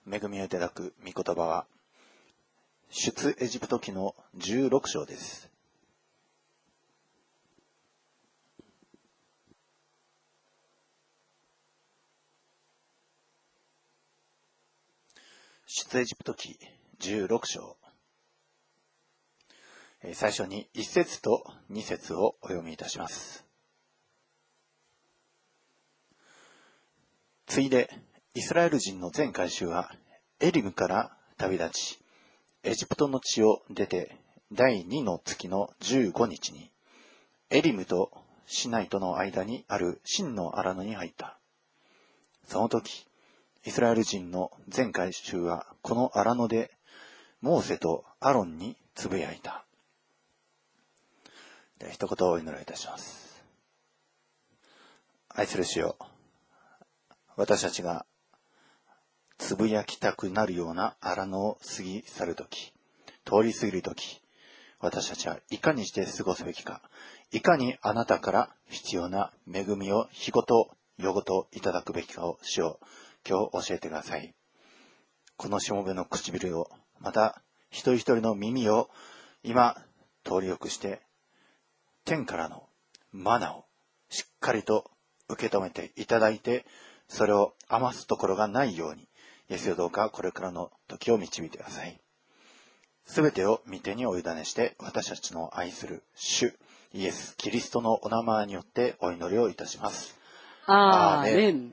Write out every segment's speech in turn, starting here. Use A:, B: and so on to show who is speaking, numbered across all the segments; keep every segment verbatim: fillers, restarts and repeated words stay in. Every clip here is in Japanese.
A: 恵みをいただく御言葉は、出エジプト記のじゅうろく章です。出エジプト記じゅうろく章。最初にいち節とに節をお読みいたします。ついで、イスラエル人の全会衆はエリムから旅立ち、エジプトの地を出て第二の月のじゅうごにちに、エリムとシナイとの間にあるシンの荒野に入った。その時、イスラエル人の全会衆はこの荒野でモーセとアロンにつぶやいた。では一言お祈りいたします。愛する主よ、私たちがつぶやきたくなるような荒野を過ぎ去るとき、通り過ぎるとき、私たちはいかにして過ごすべきか、いかにあなたから必要な恵みを日ごと夜ごといただくべきかを主よ、今日教えてください。このしもべの唇を、また一人一人の耳を今通りよくして、天からのマナをしっかりと受け止めていただいて、それを余すところがないように、イエスよどうかこれからの時を導いてください。すべてを御手にお委ねして、私たちの愛する主イエス・キリストのお名前によってお祈りをいたします。
B: アーメン。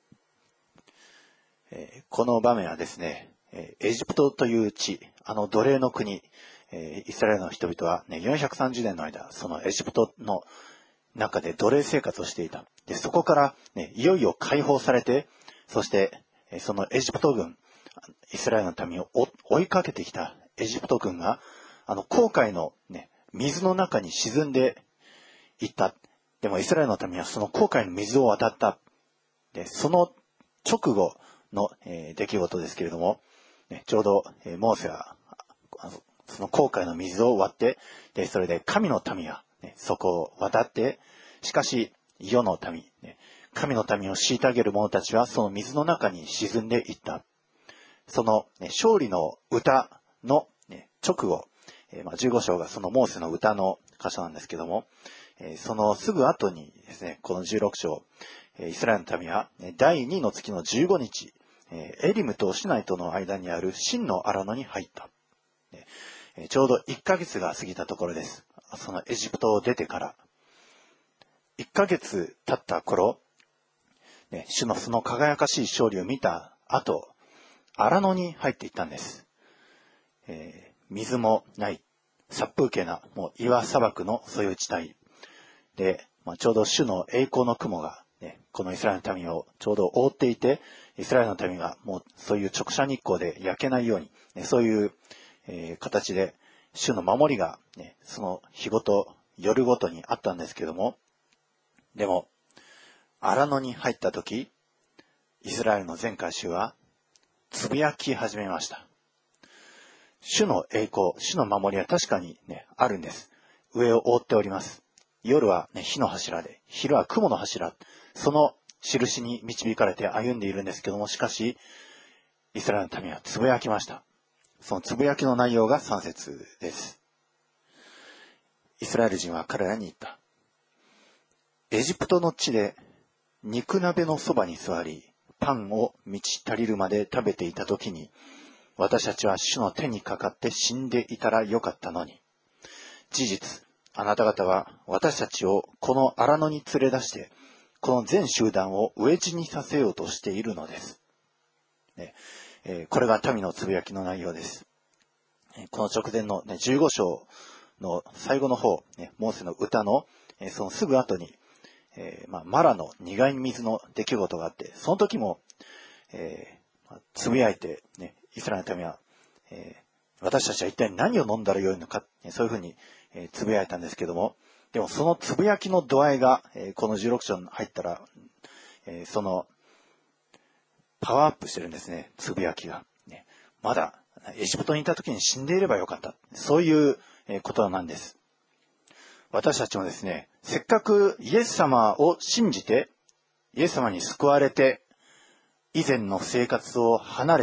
A: えー、この場面はですね、エジプトという地、あの奴隷の国、えー、イスラエルの人々は、ね、よんひゃくさんじゅうねんの間、そのエジプトの中で奴隷生活をしていた。で、そこから、ね、いよいよ解放されて、そして、そのエジプト軍、イスラエルの民を追いかけてきたエジプト軍が、あの、紅海の、ね、水の中に沈んでいった。でもイスラエルの民はその紅海の水を渡った。で、その直後の、えー、出来事ですけれども、ね、ちょうど、えー、モーセは、あのその紅海の水を割って、で、それで神の民は、ね、そこを渡って、しかし、世の民、ね、神の民を虐げる者たちはその水の中に沈んでいった。その、ね、勝利の歌の、ね、直後、えーまあ、じゅうご章がそのモーセの歌の箇所なんですけども、えー、そのすぐ後にですね、このじゅうろく章、えー、イスラエルの民は、ね、第二の月のじゅうごにち、えー、エリムとシナイとの間にあるシンの荒野に入った。ねえー、ちょうどいっかげつが過ぎたところです。そのエジプトを出てから。いっかげつ経った頃、ね、主のその輝かしい勝利を見た後、荒野に入っていったんです。えー、水もない、殺風景な、もう岩砂漠のそういう地帯で、まあ、ちょうど主の栄光の雲が、ね、このイスラエルの民をちょうど覆っていて、イスラエルの民がもうそういう直射日光で焼けないように、ね、そういう、えー、形で主の守りが、ね、その日ごと夜ごとにあったんですけども、でも荒野に入った時、イスラエルの全会衆はつぶやき始めました。主の栄光、主の守りは確かにね、あるんです。上を覆っております。夜は、ね、火の柱で、昼は雲の柱、その印に導かれて歩んでいるんですけども、しかしイスラエルの民はつぶやきました。そのつぶやきの内容がさん節です。イスラエル人は彼らに言った。エジプトの地で肉鍋のそばに座り、パンを満ち足りるまで食べていた時に、私たちは主の手にかかって死んでいたらよかったのに。事実、あなた方は私たちをこの荒野に連れ出して、この全集団を飢え死にさせようとしているのです。ねえー、これが民のつぶやきの内容です。この直前の、ね、じゅうご章の最後の方、ね、モーセの歌の、えー、そのすぐ後に、えーまあ、マラの苦い水の出来事があって、その時も、えー、つぶやいて、ね、イスラエルの民は、えー、私たちは一体何を飲んだらよいのか、そういうふうに、えー、つぶやいたんですけども、でもそのつぶやきの度合いが、えー、このじゅうろく章に入ったら、えー、そのパワーアップしてるんですね、つぶやきが、ね。まだエジプトにいた時に死んでいればよかった。そういうことなんです。私たちもですね、せっかくイエス様を信じて、イエス様に救われて、以前の生活を離れて、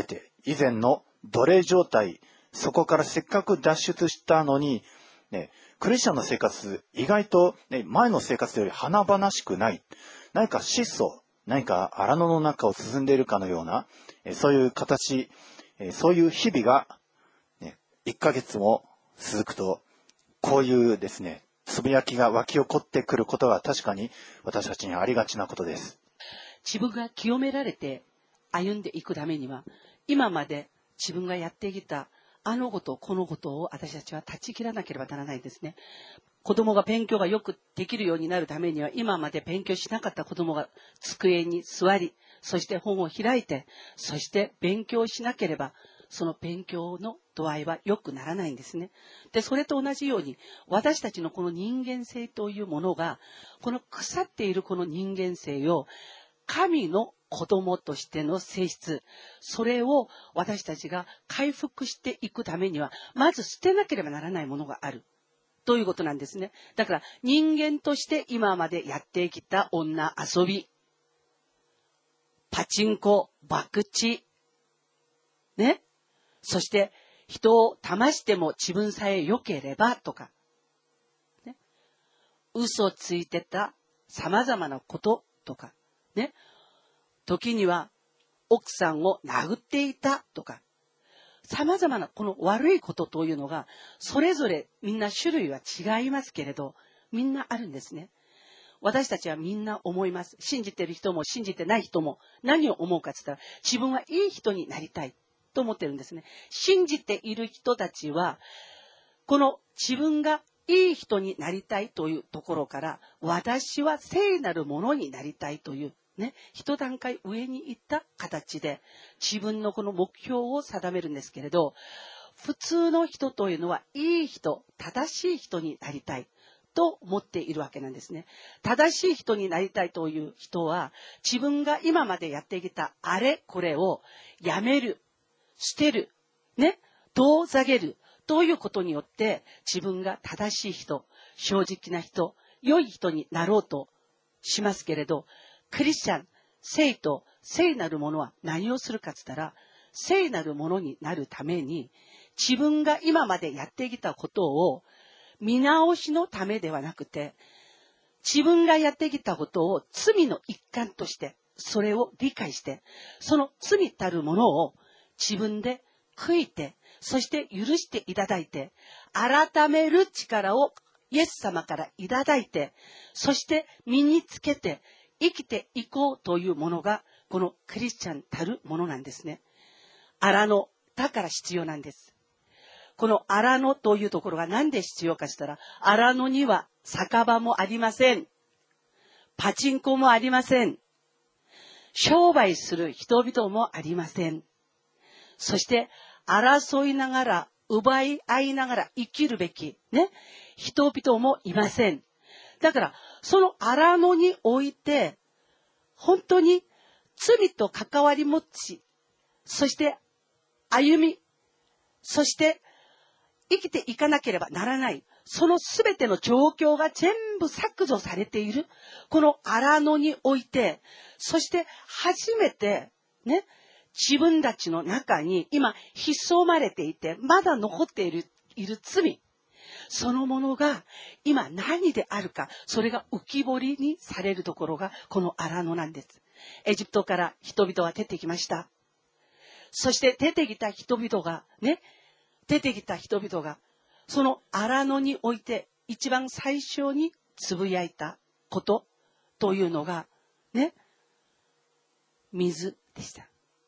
A: 以前の奴隷状態、そこからせっかく脱出したのに、ね、クリスチャンの生活、意外と、ね、前の生活より華々しくない。何か質素、何か荒野の中を進んでいるかのような、えそういう形、えそういう日々が、ね、いっかげつも続くと、こういうですね、つぶやきが湧き起こってくることが確かに私たちにありがちなことです。
B: 自分が清められて歩んでいくためには、今まで自分がやってきたあのことこのことを私たちは断ち切らなければならないですね。子供が勉強がよくできるようになるためには、今まで勉強しなかった子供が机に座り、そして本を開いて、そして勉強しなければ、その勉強の度合いは良くならないんですね。で、それと同じように、私たちのこの人間性というものが、この腐っているこの人間性を、神の子供としての性質、それを私たちが回復していくためには、まず捨てなければならないものがある。ということなんですね。だから人間として今までやってきた女遊び、パチンコ、博打、ね。そして人を騙しても自分さえ良ければとか、ね。嘘ついてた様々なこととか、ね。時には奥さんを殴っていたとか、様々なこの悪いことというのが、それぞれみんな種類は違いますけれど、みんなあるんですね。私たちはみんな思います。信じてる人も信じてない人も何を思うかって言ったら、自分はいい人になりたいと思ってるんですね。信じている人たちは、この自分がいい人になりたいというところから、私は聖なるものになりたいという、ね、一段階上に行った形で自分のこの目標を定めるんですけれど、普通の人というのはいい人、正しい人になりたいと思っているわけなんですね。正しい人になりたいという人は、自分が今までやってきたあれこれをやめる、捨てる、ね、遠ざけるということによって自分が正しい人、正直な人、良い人になろうとしますけれど、クリスチャン、聖と聖なるものは何をするかって言ったら、聖なるものになるために、自分が今までやってきたことを見直しのためではなくて、自分がやってきたことを罪の一環として、それを理解して、その罪たるものを自分で悔いて、そして許していただいて、改める力をイエス様からいただいて、そして身につけて、生きていこうというものが、このクリスチャンたるものなんですね。荒野だから必要なんです。この荒野というところが何で必要かしたら、荒野には酒場もありません。パチンコもありません。商売する人々もありません。そして争いながら、奪い合いながら生きるべき、ね、人々もいません。だから、その荒野において、本当に罪と関わり持ち、そして歩み、そして生きていかなければならない、そのすべての状況が全部削除されている、この荒野において、そして初めて、ね、自分たちの中に今潜まれていて、まだ残っている、いる罪、そのものが今何であるか、それが浮き彫りにされるところがこの荒野なんです。エジプトから人々は出てきました。そして出てきた人々がね、出てきた人々がその荒野において一番最初につぶやいたことというのがね、水でした。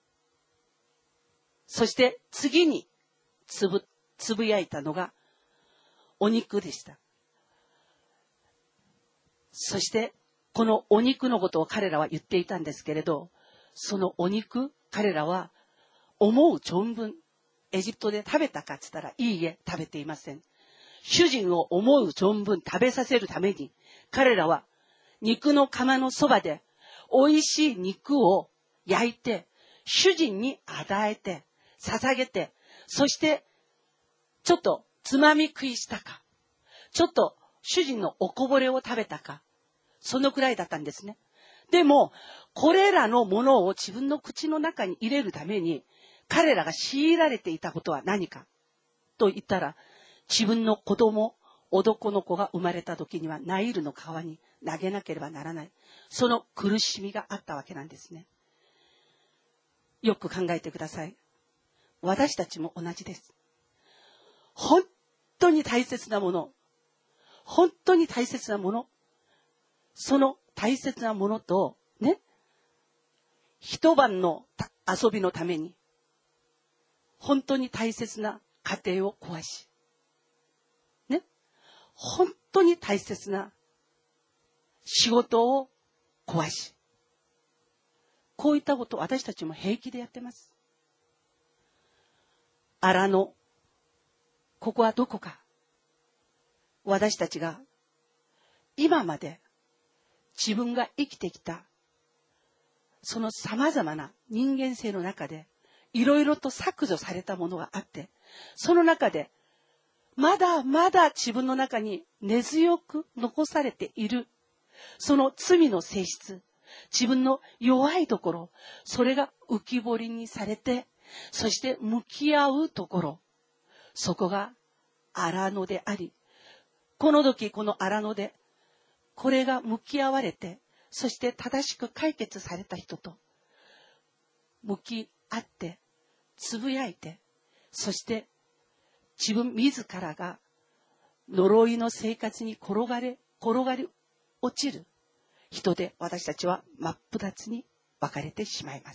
B: そして次につぶ、つぶやいたのがお肉でした。そしてこのお肉のことを彼らは言っていたんですけれど、そのお肉、彼らは思う存分エジプトで食べたかって言ったら、いいえ、食べていません。主人を思う存分食べさせるために、彼らは肉の釜のそばで美味しい肉を焼いて、主人に与えて、捧げて、そしてちょっとつまみ食いしたか、ちょっと主人のおこぼれを食べたか、そのくらいだったんですね。でもこれらのものを自分の口の中に入れるために、 彼らが強いられていたことは何かと言ったら、自分の子供、男の子が生まれた時にはナイルの川に投げなければならない。その苦しみがあったわけなんですね。よく考えてください。私たちも同じです。本当に大切なもの、本当に大切なもの、その大切なものと、ね、一晩の遊びのために、本当に大切な家庭を壊し、ね、本当に大切な仕事を壊し、こういったことを私たちも平気でやってます。荒野、ここはどこか。私たちが今まで自分が生きてきたその様々な人間性の中でいろいろと削除されたものがあって、その中でまだまだ自分の中に根強く残されているその罪の性質、自分の弱いところ、それが浮き彫りにされて、そして向き合うところ、そこが荒野であり、この時この荒野でこれが向き合われて、そして正しく解決された人と向き合ってつぶやいて、そして自分自らが呪いの生活に転がれ転がり落ちる人で、私たちは真っ二つに分かれてしまいます。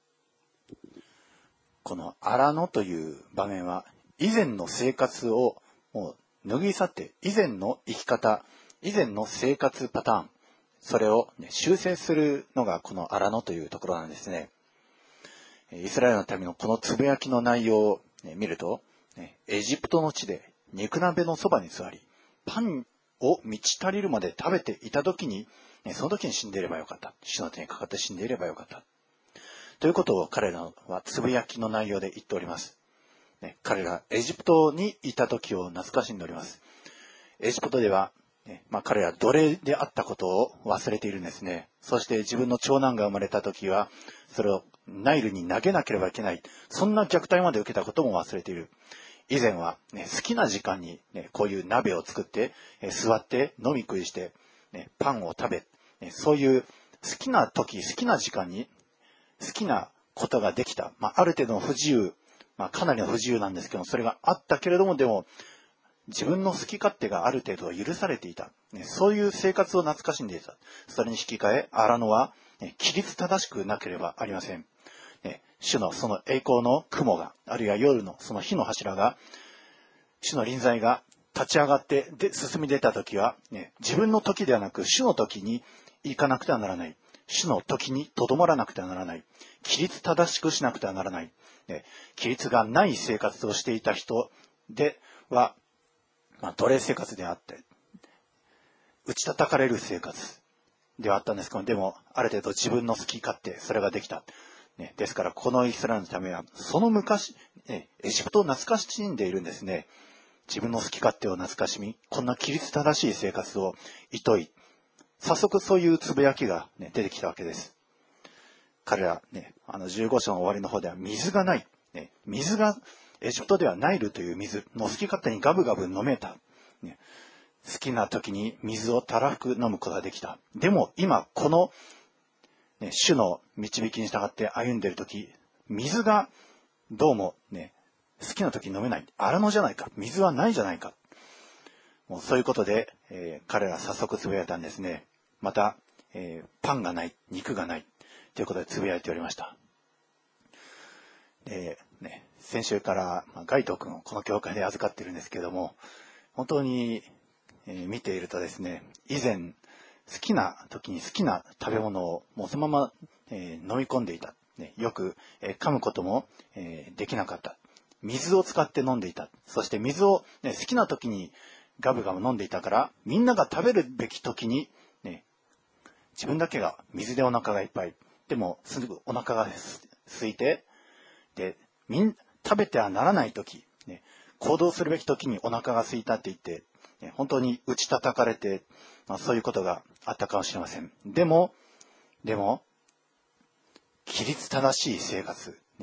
A: この荒野という場面は、以前の生活をもう脱ぎ去って、以前の生き方、以前の生活パターン、それを、ね、修正するのがこの荒野というところなんですね。イスラエルのためのこのつぶやきの内容を、ね、見ると、ね、エジプトの地で肉鍋のそばに座り、パンを満ち足りるまで食べていた時に、ね、その時に死んでいればよかった。主の手にかかって死んでいればよかった。ということを彼らはつぶやきの内容で言っております。ね、彼らエジプトにいた時を懐かしんでおります。エジプトでは、ね、まあ、彼ら奴隷であったことを忘れているんですね。そして自分の長男が生まれた時は、それをナイルに投げなければいけない。そんな虐待まで受けたことも忘れている。以前は、ね、好きな時間に、ね、こういう鍋を作って、え座って飲み食いして、ね、パンを食べ、ね、そういう好きな時、好きな時間に好きなことができた。まあ、ある程度の不自由、まあ、かなりの不自由なんですけど、それがあったけれども、でも、自分の好き勝手がある程度は許されていた。ね、そういう生活を懐かしんでいた。それに引き換え、荒野は、ね、規律正しくなければありません。ね、主のその栄光の雲が、あるいは夜のその火の柱が、主の臨在が立ち上がってで進み出た時は、ね、自分の時ではなく主の時に行かなくてはならない。主の時にとどまらなくてはならない。規律正しくしなくてはならない。ね、規律がない生活をしていた人では、まあ、奴隷生活であって、打ち叩かれる生活ではあったんですけど、でも、ある程度自分の好き勝手、それができた。ね、ですから、このイスラエルのためは、その昔、ね、エジプトを懐かしんでいるんですね。自分の好き勝手を懐かしみ、こんな規律正しい生活を厭い、早速そういうつぶやきが、ね、出てきたわけです。彼ら、ね、あのじゅうご章の終わりの方では水がない。ね、水が、エジプトではナイルという水の好き勝手にガブガブ飲めた。ね、好きな時に水をたらふく飲むことができた。でも今この、ね、主の導きに従って歩んでいる時、水がどうもね、好きな時に飲めない。荒野じゃないか。水はないじゃないか。もうそういうことで、えー、彼ら早速つぶやいたんですね。また、えー、パンがない、肉がないということでつぶやいておりました。でね、先週から、まあ、ガイト君をこの教会で預かっているんですけども、本当に、えー、見ているとですね、以前好きな時に好きな食べ物をもうそのまま、えー、飲み込んでいた。ね、よく、えー、噛むことも、えー、できなかった。水を使って飲んでいた。そして水を、ね、好きな時にガブガブ飲んでいたから、みんなが食べるべき時に、ね、自分だけが水でお腹がいっぱい。でもすぐお腹が空いて、で、みん食べてはならない時、ね、行動するべき時にお腹が空いたって言って、ね、本当に打ち叩かれて、まあ、そういうことがあったかもしれません。でも、でも、規律正しい生活、ね、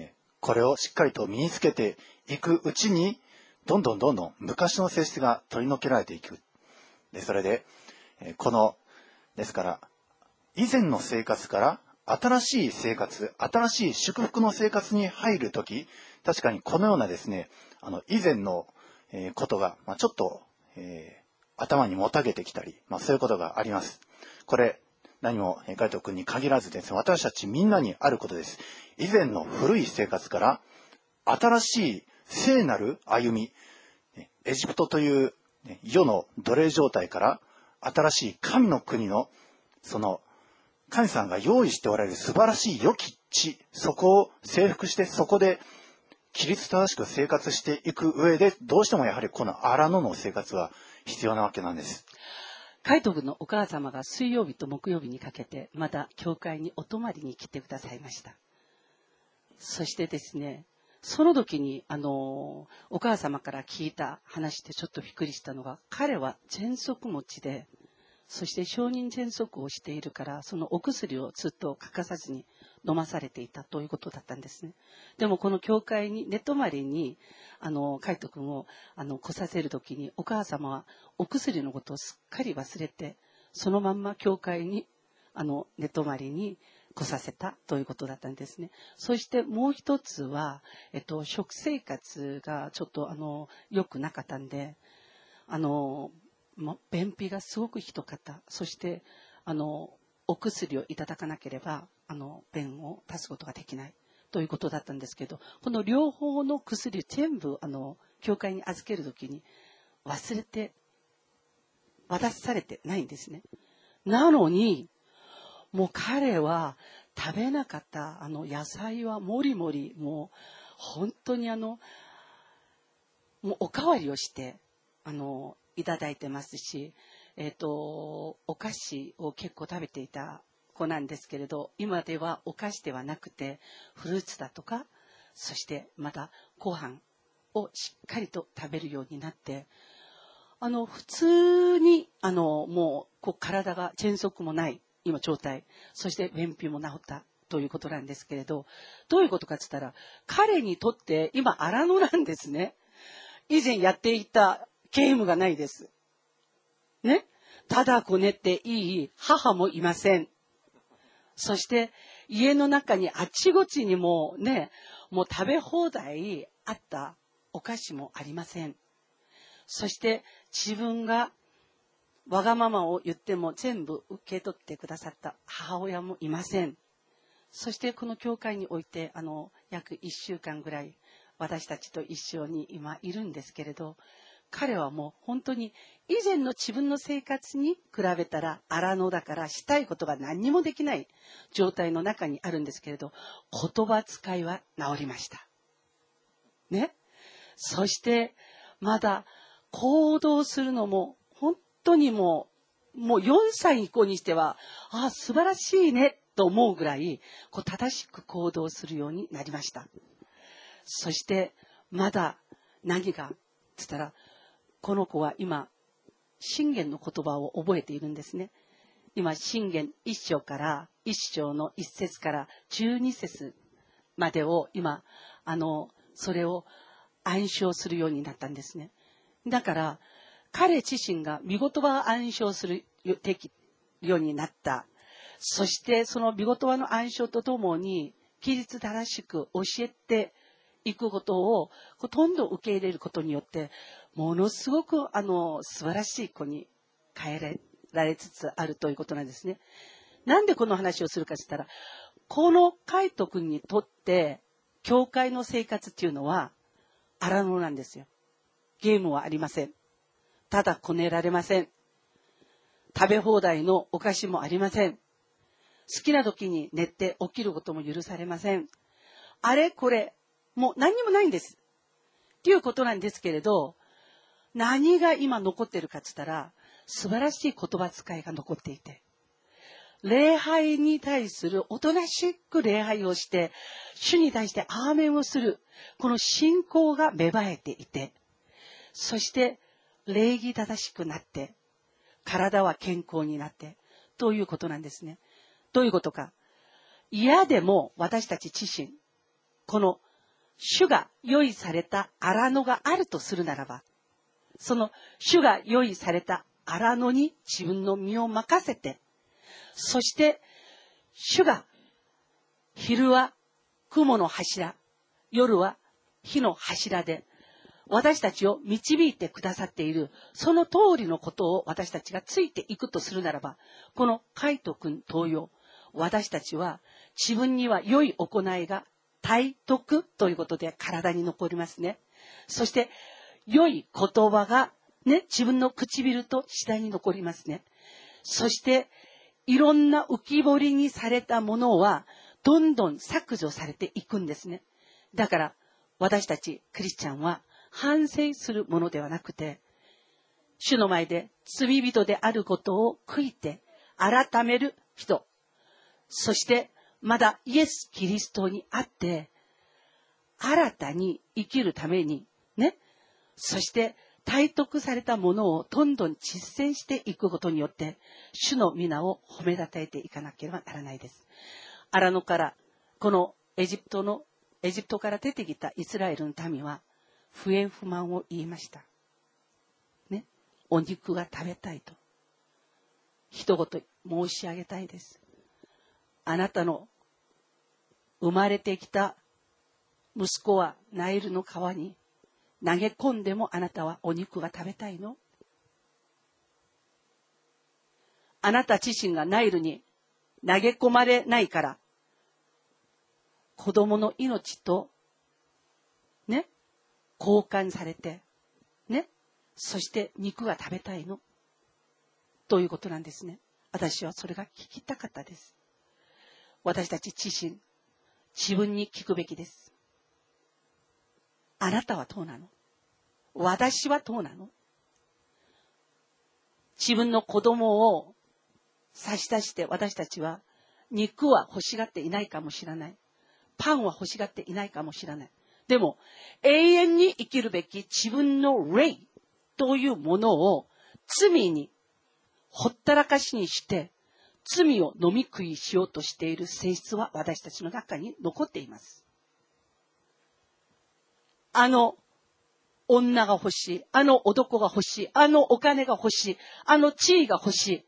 A: これをしっかりと身につけていくうちに、どんどんどんどん昔の性質が取り除けられていく。で、それで、この、ですから、以前の生活から新しい生活、新しい祝福の生活に入るとき、確かにこのようなですね、あの、以前のことが、まあ、ちょっと、えー、頭にもたげてきたり、まあ、そういうことがあります。これ、何も海斗君に限らずですね、私たちみんなにあることです。以前の古い生活から新しい聖なる歩み、エジプトという世の奴隷状態から新しい神の国のその神様が用意しておられる素晴らしい良き地、そこを征服してそこで規律正しく生活していく上で、どうしてもやはりこの荒野の生活は必要なわけなんです。
B: 海斗君のお母様が水曜日と木曜日にかけてまた教会にお泊まりに来てくださいました。そしてですね、その時にあのお母様から聞いた話でちょっとびっくりしたのが、彼は喘息持ちで、そして承認喘息をしているから、そのお薬をずっと欠かさずに飲まされていたということだったんですね。でもこの教会に寝泊まりにあの海斗君をあの来させる時に、お母様はお薬のことをすっかり忘れて、そのまんま教会にあの寝泊まりに来させたということだったんですね。そしてもう一つは、えっと、食生活がちょっとあの良くなかったんで、あの便秘がすごくひどかった。そしてあのお薬をいただかなければあの便を出すことができないということだったんですけど、この両方の薬を全部あの教会に預けるときに忘れて渡されてないんですね。なのにもう彼は食べなかったあの野菜はもりもり、もう本当にあのもうおかわりをしてあのいただいてますし、えっとお菓子を結構食べていた子なんですけれど、今ではお菓子ではなくてフルーツだとか、そしてまたご飯をしっかりと食べるようになって、あの普通にあのもう、こう体が喘息もない今状態、そして便秘も治ったということなんですけれど、どういうことかって言ったら、彼にとって今荒野なんですね。以前やっていたゲームがないです。ね。ただこねっていい母もいません。そして家の中にあちこちにもね、もう食べ放題あったお菓子もありません。そして自分がわがままを言っても全部受け取ってくださった母親もいません。そしてこの教会においてあの約いっしゅうかんぐらい私たちと一緒に今いるんですけれど、彼はもう本当に以前の自分の生活に比べたら荒野だからしたいことが何にもできない状態の中にあるんですけれど、言葉遣いは治りました。ね。そしてまだ行動するのも本当にもう、もうよんさい以降にしては、ああ素晴らしいねと思うぐらいこう正しく行動するようになりました。そしてまだ何がつったら、この子は今箴言の言葉を覚えているんですね。今箴言一章から一章の一節から十二節までを今あのそれを暗唱するようになったんですね。だから彼自身が御言葉を暗唱するようになった。そしてその御言葉の暗唱とともに規律正しく教えていくことをほとんど受け入れることによって、ものすごくあの素晴らしい子に変えられつつあるということなんですね。なんでこの話をするかと言ったら、この海斗君にとって教会の生活っていうのは荒野なんですよ。ゲームはありません。ただこねられません。食べ放題のお菓子もありません。好きな時に寝て起きることも許されません。あれこれもう何にもないんですっていうことなんですけれど、何が今残ってるかって言ったら、素晴らしい言葉遣いが残っていて、礼拝に対するおとなしく礼拝をして、主に対してアーメンをする、この信仰が芽生えていて、そして礼儀正しくなって、体は健康になってということなんですね。どういうことか。嫌でも私たち自身、この主が用意された荒野があるとするならば、その主が用意された荒野に自分の身を任せて、そして主が昼は雲の柱、夜は火の柱で私たちを導いてくださっている、その通りのことを私たちがついていくとするならば、このカイト君同様、私たちは自分には良い行いが体徳ということで体に残りますね。そして良い言葉がね、自分の唇と次第に残りますね。そしていろんな浮き彫りにされたものはどんどん削除されていくんですね。だから私たちクリスチャンは反省するものではなくて、主の前で罪人であることを悔いて改める人、そしてまだイエス・キリストにあって新たに生きるためにね、そして体得されたものをどんどん実践していくことによって主の皆を褒めたたえていかなければならないです。荒野からこのエジプトのエジプトから出てきたイスラエルの民は不平不満を言いました。ね、お肉が食べたいと一言申し上げたいです。あなたの生まれてきた息子はナイルの川に投げ込んでもあなたはお肉が食べたいの？あなた自身がナイルに投げ込まれないから子供の命とね、交換されてね、そして肉が食べたいのということなんですね。私はそれが聞きたかったです。私たち自身自分に聞くべきです。あなたはどうなの？私はどうなの？自分の子供を差し出して私たちは肉は欲しがっていないかもしれない。パンは欲しがっていないかもしれない。でも永遠に生きるべき自分の霊というものを罪にほったらかしにして罪を飲み食いしようとしている性質は私たちの中に残っています。あの女が欲しい、あの男が欲しい、あのお金が欲しい、あの地位が欲しい、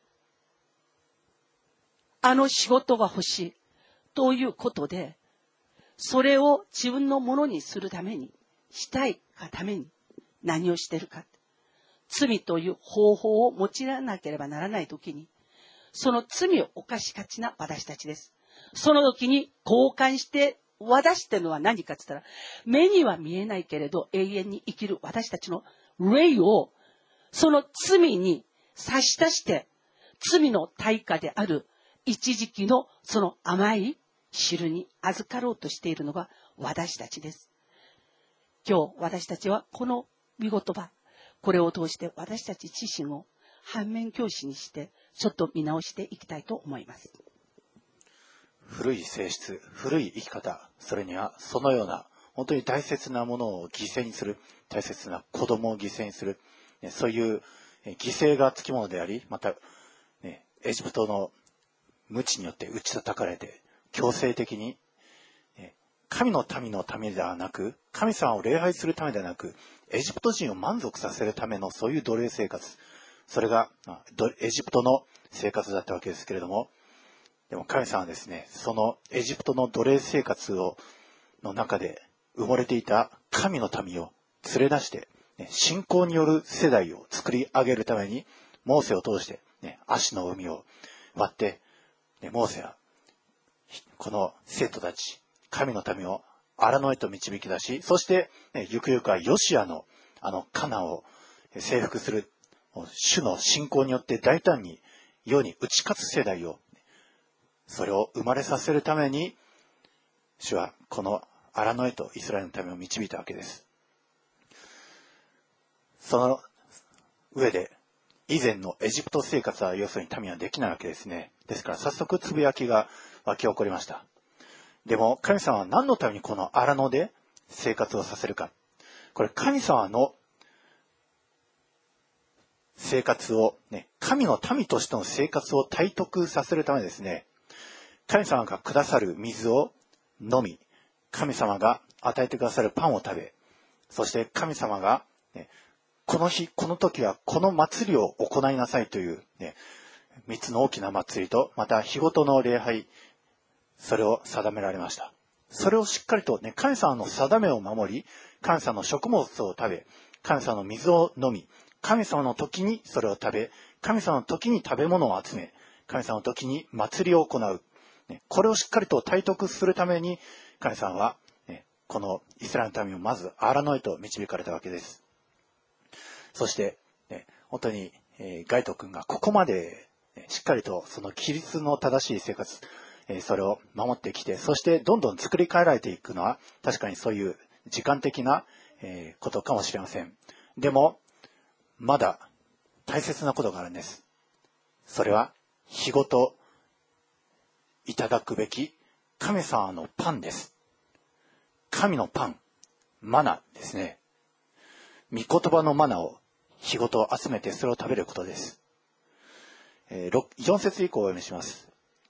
B: あの仕事が欲しいということで、それを自分のものにするために、したいがために何をしているか。罪という方法を用いなければならないときに、その罪を犯しがちな私たちです。その時に交換して渡してるのは何かって言ったら、目には見えないけれど永遠に生きる私たちの霊をその罪に差し出して、罪の対価である一時期のその甘い汁に預かろうとしているのが私たちです。今日私たちはこの御言葉、これを通して私たち自身を反面教師にしてちょっと見直していきたいと思います。
A: 古い性質、古い生き方、それにはそのような本当に大切なものを犠牲にする、大切な子供を犠牲にする、そういう犠牲がつきものであり、また、ね、エジプトの無知によって打ち叩かれて強制的に神の民のためではなく、神様を礼拝するためではなく、エジプト人を満足させるためのそういう奴隷生活、それがエジプトの生活だったわけですけれども、でも神様はですね、そのエジプトの奴隷生活をの中で埋もれていた神の民を連れ出して、ね、信仰による世代を作り上げるために、モーセを通して、ね、アシの海を割って、ね、モーセはこの生徒たち、神の民を荒野へと導き出し、そして、ね、ゆくゆくはヨシアのあのカナンを征服する主の信仰によって大胆に世に打ち勝つ世代を、それを生まれさせるために主はこの荒野へとイスラエルの民を導いたわけです。その上で以前のエジプト生活は要するに民はできないわけですね。ですから早速つぶやきが湧き起こりました。でも神様は何のためにこの荒野で生活をさせるか。これ神様の生活を、ね、神の民としての生活を体得させるためですね。神様がくださる水を飲み、 神様が与えてくださるパンを食べ、そして神様が、ね、この日、この時はこの祭りを行いなさいという、ね、三つの大きな祭りと、また日ごとの礼拝、それを定められました。それをしっかりと、ね、神様の定めを守り、神様の食物を食べ、神様の水を飲み、神様の時にそれを食べ、神様の時に食べ物を集め、神様の時に祭りを行う。ね、これをしっかりと体得するために、神様は、ね、このイスラエルの民をまず荒野へと導かれたわけです。そして、ね、本当に、えー、ガイト君がここまで、ね、しっかりとその規律の正しい生活、えー、それを守ってきて、そしてどんどん作り変えられていくのは、確かにそういう時間的な、えー、ことかもしれません。でも、まだ大切なことがあるんです。それは、日ごといただくべき神様のパンです。神のパン、マナですね。御言葉のマナを日ごと集めてそれを食べることです。えー、よん節以降をお読みします。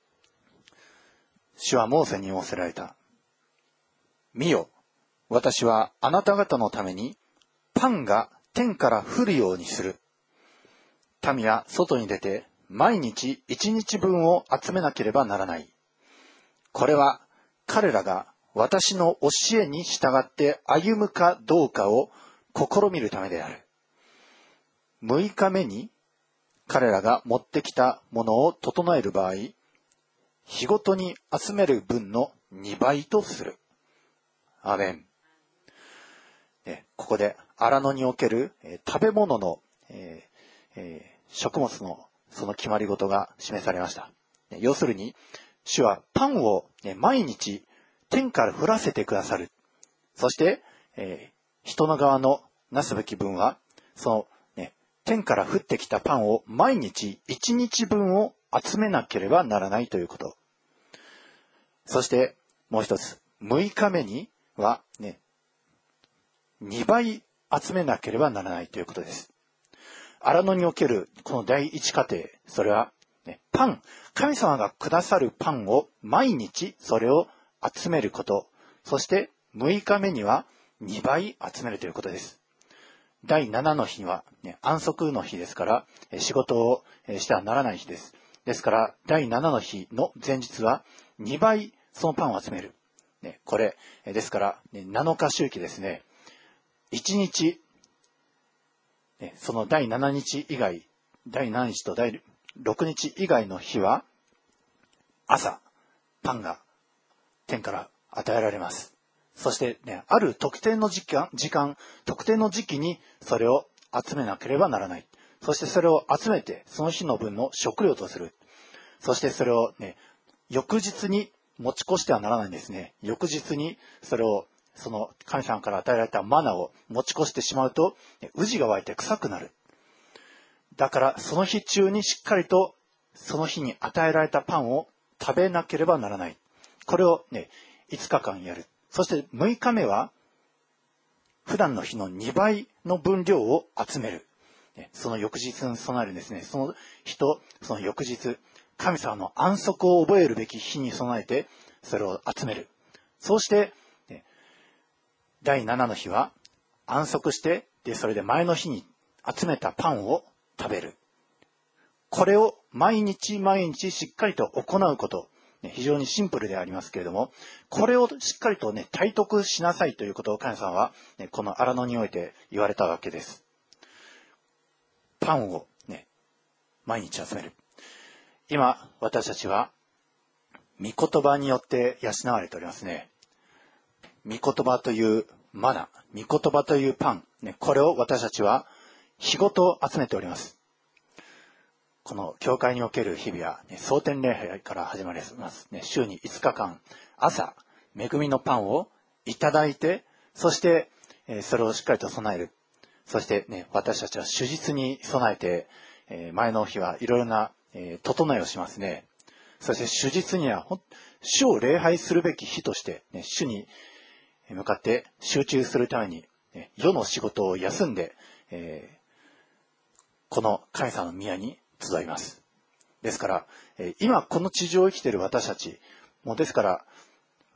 A: 主はモーセに仰せられた。見よ、私はあなた方のためにパンが天から降るようにする。民は外に出て毎日一日分を集めなければならない。これは彼らが私の教えに従って歩むかどうかを試みるためである。むいかめに彼らが持ってきたものを整える場合、日ごとに集める分のにばいとする。アーメン。えここで荒野における、えー、食べ物の、えーえー、食物のその決まり事が示されました。要するに、主はパンを、ね、毎日天から降らせてくださる。そして、えー、人の側のなすべき分は、その、ね、天から降ってきたパンを毎日一日分を集めなければならないということ。そして、もう一つ、むいかめには、ね、にばい集めなければならないということです。荒野におけるこの第一過程、それは、ね、パン、神様がくださるパンを毎日それを集めること、そしてむいかめにはにばい集めるということです。だいななの日は、ね、安息の日ですから、仕事をしてはならない日です。ですから、だいななの日の前日はにばいそのパンを集める。ね、これ、ですから、ね、なのか周期ですね。いちにち、ね、そのだいななにち以外、だいななにちとだいろくにち以外の日は、朝、パンが天から与えられます。そしてね、ある特定の時間、時間、特定の時期にそれを集めなければならない。そしてそれを集めて、その日の分の食料とする。そしてそれをね、翌日に持ち越してはならないんですね。翌日にそれを、その神様から与えられたマナを持ち越してしまうと、渦が湧いて臭くなる。だからその日中にしっかりとその日に与えられたパンを食べなければならない。これをね、いつかかんやる。そしてむいかめは普段の日のにばいの分量を集める。その翌日に備えるんですね。その日とその翌日、神様の安息を覚えるべき日に備えてそれを集める。そうしてだいななの日は安息して、でそれで前の日に集めたパンを食べる。これを毎日毎日しっかりと行うこと、ね、非常にシンプルでありますけれども、これをしっかりとね、体得しなさいということを神様は、ね、この荒野において言われたわけです。パンをね、毎日集める。今、私たちは、御言葉によって養われておりますね。御言葉というマナ、御言葉というパン、ね、これを私たちは日ごと集めております。この教会における日々は、ね、蒼天礼拝から始まります、ね。週にいつかかん、朝、恵みのパンをいただいて、そして、えー、それをしっかりと備える。そして、ね、私たちは主日に備えて、えー、前の日はいろいろな、えー、整えをしますね。そして主日には、主を礼拝するべき日として、ね、主に向かって集中するために、ね、世の仕事を休んで、えー、この神様の宮に集います。ですから、今この地上を生きている私たち、もうですから、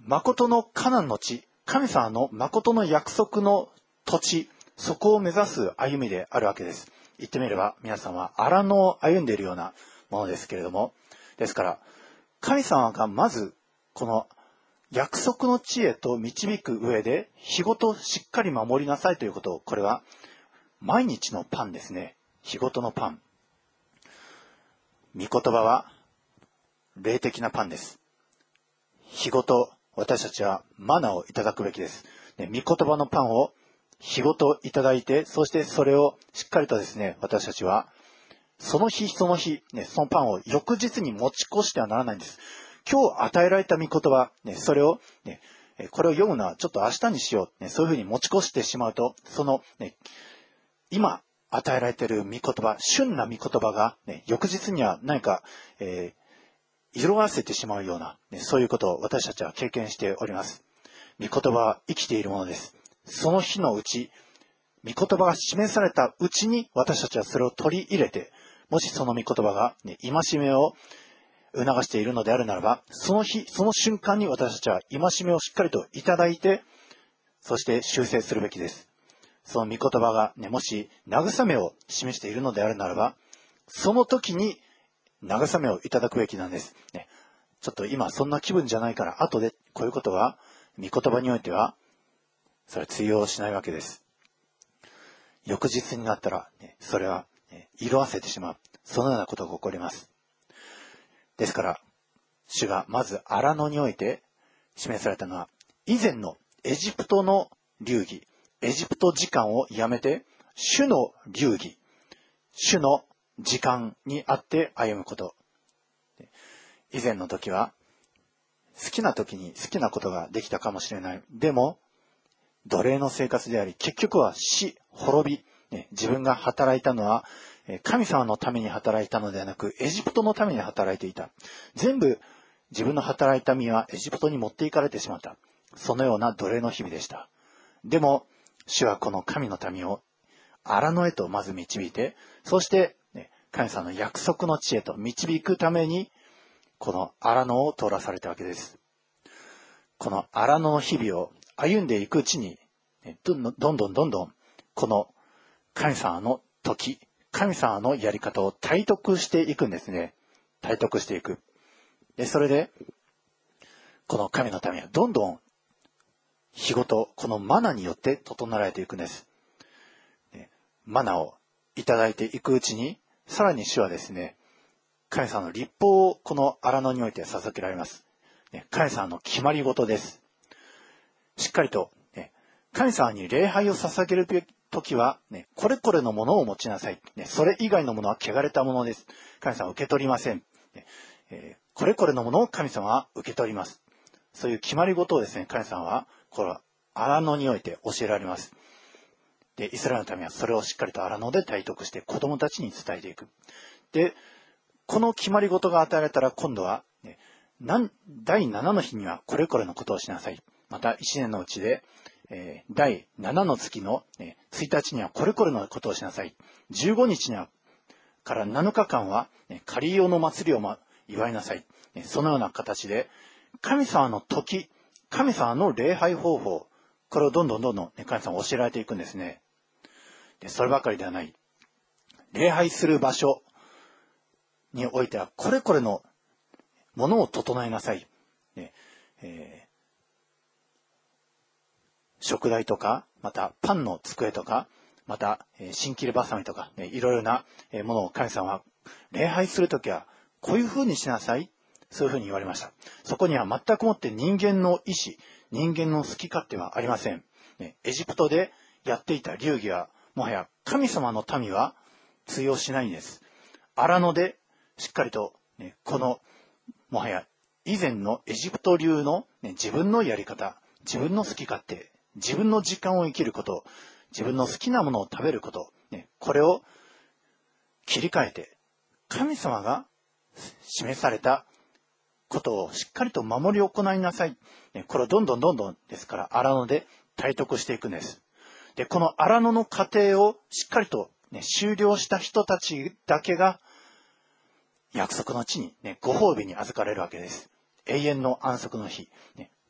A: 誠のカナンの地、神様の誠の約束の土地、そこを目指す歩みであるわけです。言ってみれば皆さんは荒野を歩んでいるようなものですけれども、ですから神様がまずこの約束の地へと導く上で日ごとしっかり守りなさいということを、これは毎日のパンですね。日ごとのパン。御言葉は霊的なパンです。日ごと私たちはマナをいただくべきです。ね、御言葉のパンを日ごといただいて、そしてそれをしっかりとですね、私たちはその日その日、ね、そのパンを翌日に持ち越してはならないんです。今日与えられた御言葉、ね、それを、ね、これを読むのはちょっと明日にしよう、ね、そういうふうに持ち越してしまうと、その、ね、今与えられている御言葉、旬な御言葉が、ね、翌日には何か、えー、色あせてしまうような、ね、そういうことを私たちは経験しております。御言葉は生きているものです。その日のうち、御言葉が示されたうちに私たちはそれを取り入れて、もしその御言葉が、ね、戒めを促しているのであるならば、その日、その瞬間に私たちは戒めをしっかりといただいて、そして修正するべきです。その御言葉が、ね、もし慰めを示しているのであるならば、その時に慰めをいただくべきなんです。ね、ちょっと今そんな気分じゃないから後でこういうことは、御言葉においては、それは通用しないわけです。翌日になったら、ね、それは、ね、色あせてしまう。そのようなことが起こります。ですから、主がまず荒野において示されたのは、以前のエジプトの流儀、エジプト時間をやめて、主の流儀、主の時間にあって歩むこと。以前の時は、好きな時に好きなことができたかもしれない。でも、奴隷の生活であり、結局は死、滅び、ね、自分が働いたのは、神様のために働いたのではなく、エジプトのために働いていた。全部、自分の働いた身はエジプトに持っていかれてしまった。そのような奴隷の日々でした。でも、主はこの神の民を荒野へとまず導いて、そして、ね、神様の約束の地へと導くために、この荒野を通らされたわけです。この荒野の日々を歩んでいくうちに、どんどんどんどんどんどん、この神様の時、神様のやり方を体得していくんですね。体得していく。で、それで、この神の民はどんどん日ごと、このマナによって整えられていくんです。マナをいただいていくうちに、さらに主はですね、神様の律法をこの荒野において授けられます。神様の決まり事です。しっかりと、ね、神様に礼拝を捧げるときは、ね、これこれのものを持ちなさい、ね。それ以外のものは汚れたものです。神様は受け取りません。ねえー、これこれのものを神様は受け取ります。そういう決まり事をですね、神様は、これは荒野において教えられます。で、イスラエルの民はそれをしっかりと荒野で体得して子供たちに伝えていく。で、この決まり事が与えられたら今度は、ね、だいななの日にはこれこれのことをしなさい。またいちねんのうちで、えー、だいななの月の、ね、ついたちにはこれこれのことをしなさい。じゅうごにちにはからなのかかんは、ね、カリオの祭りを、ま、祝いなさい、ね。そのような形で神様の時、神様の礼拝方法、これをどんどんどんどん、ね、神様教えられていくんですね。で、そればかりではない。礼拝する場所においてはこれこれのものを整えなさい。ねえー、食台とか、またパンの机とか、また、えー、新切りばさみとか、ね、いろいろなものを神様は礼拝するときはこういうふうにしなさい。そういうふうに言われました。そこには全くもって人間の意志、人間の好き勝手はありません。ね、エジプトでやっていた流儀は、もはや神様の民は通用しないんです。荒野でしっかりと、ね、この、もはや以前のエジプト流の、ね、自分のやり方、自分の好き勝手、自分の時間を生きること、自分の好きなものを食べること、ね、これを切り替えて、神様が示されたことをしっかりと守り行いなさい。これをどんどんどんどんですから荒野で体得していくんです。で、この荒野の過程をしっかりと、ね、終了した人たちだけが約束の地に、ね、ご褒美に預かれるわけです。永遠の安息の日、ね、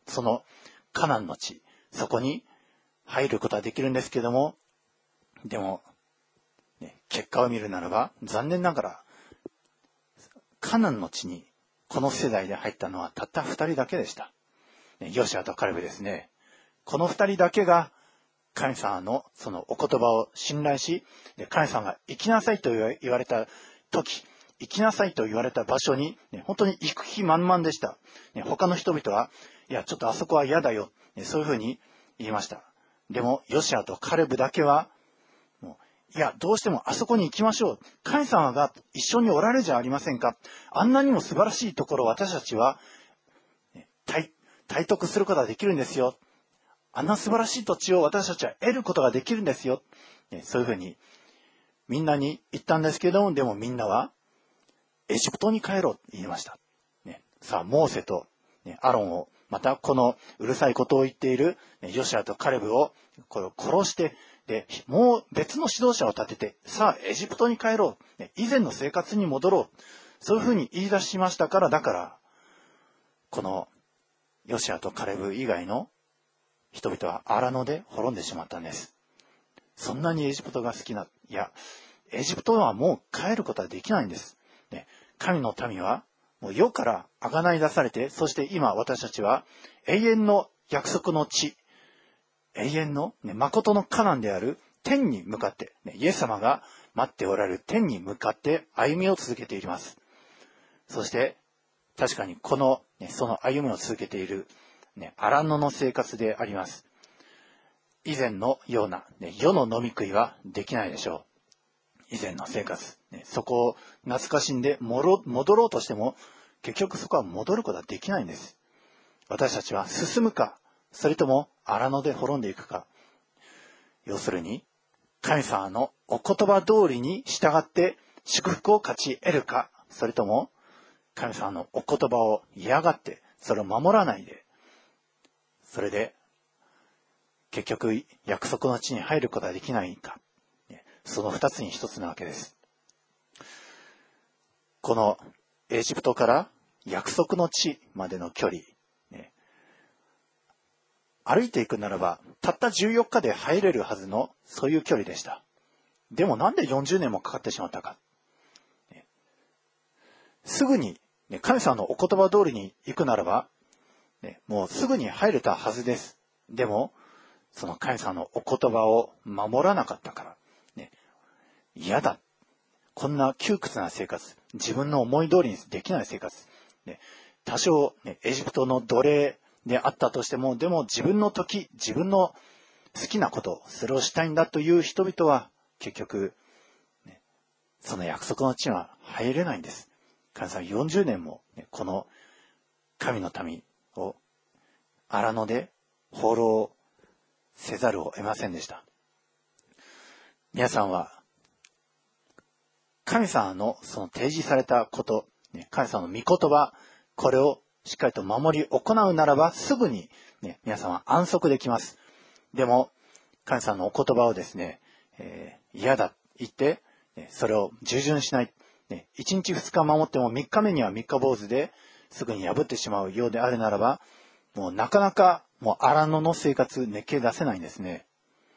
A: そのカナンの地、そこに入ることはできるんですけども、でも、ね、結果を見るならば、残念ながら、カナンの地にこの世代で入ったのはたった二人だけでした。ね、ヨシュアとカレブですね。この二人だけが神様のそのお言葉を信頼し、で神様が行きなさいと言われた時、行きなさいと言われた場所に、ね、本当に行く気満々でした。ね、他の人々は、いや、ちょっとあそこは嫌だよ、ね。そういうふうに言いました。でも、ヨシュアとカレブだけは、もういや、どうしてもあそこに行きましょう。神様が一緒におられるじゃありませんか。あんなにも素晴らしいところを私たちは、ね、体、体得することができるんですよ。あんな素晴らしい土地を私たちは得ることができるんですよ。ね、そういうふうにみんなに言ったんですけども、でもみんなはエジプトに帰ろうと言いました。ね、さあ、モーセと、ね、アロンを、またこのうるさいことを言っている、ね、ヨシュアとカレブをこれを殺して、で、もう別の指導者を立てて、さあ、エジプトに帰ろう。ね、以前の生活に戻ろう。そういうふうに言い出しましたから、だから、このヨシュアとカレブ以外の人々は荒野で滅んでしまったんです。そんなにエジプトが好きな、いや、エジプトはもう帰ることはできないんです。ね、神の民はもう世から贖い出されて、そして今私たちは永遠の約束の地、永遠の、ね、誠のカナンである天に向かって、ね、イエス様が待っておられる天に向かって歩みを続けています。そして確かにこの、ね、その歩みを続けている、ね、荒野の生活であります。以前のような、ね、世の飲み食いはできないでしょう。以前の生活、ね、そこを懐かしんで戻ろうとしても結局そこは戻ることはできないんです。私たちは進むか、それとも荒野で滅んでいくか。要するに神様のお言葉通りに従って祝福を勝ち得るか、それとも神様のお言葉を嫌がってそれを守らないで、それで結局約束の地に入ることができないか、その二つに一つなわけです。このエジプトから約束の地までの距離、ね、歩いていくならばたったじゅうよっかで入れるはずのそういう距離でした。でもなんでよんじゅうねんもかかってしまったか、ね、すぐに、ね、神様のお言葉通りに行くならば、ね、もうすぐに入れたはずです。でもその神様のお言葉を守らなかったから、ね、嫌だ、こんな窮屈な生活、自分の思い通りにできない生活、ね、多少、ね、エジプトの奴隷であったとしても、でも自分の時、自分の好きなこと、それをしたいんだという人々は結局、ね、その約束の地には入れないんです。神様よんじゅうねんも、ね、この神の民を荒野で放浪せざるを得ませんでした。皆さんは神様のその提示されたこと、ね、神様の御言葉、これをしっかりと守り行うならばすぐに、ね、皆さんは安息できます。でも神様のお言葉をですね、えー、嫌だ言って、ね、それを従順しない、ね、いちにちふつか守ってもみっかめには三日坊主ですぐに破ってしまうようであるならば、もうなかなかもう荒野の生活熱気出せないんですね。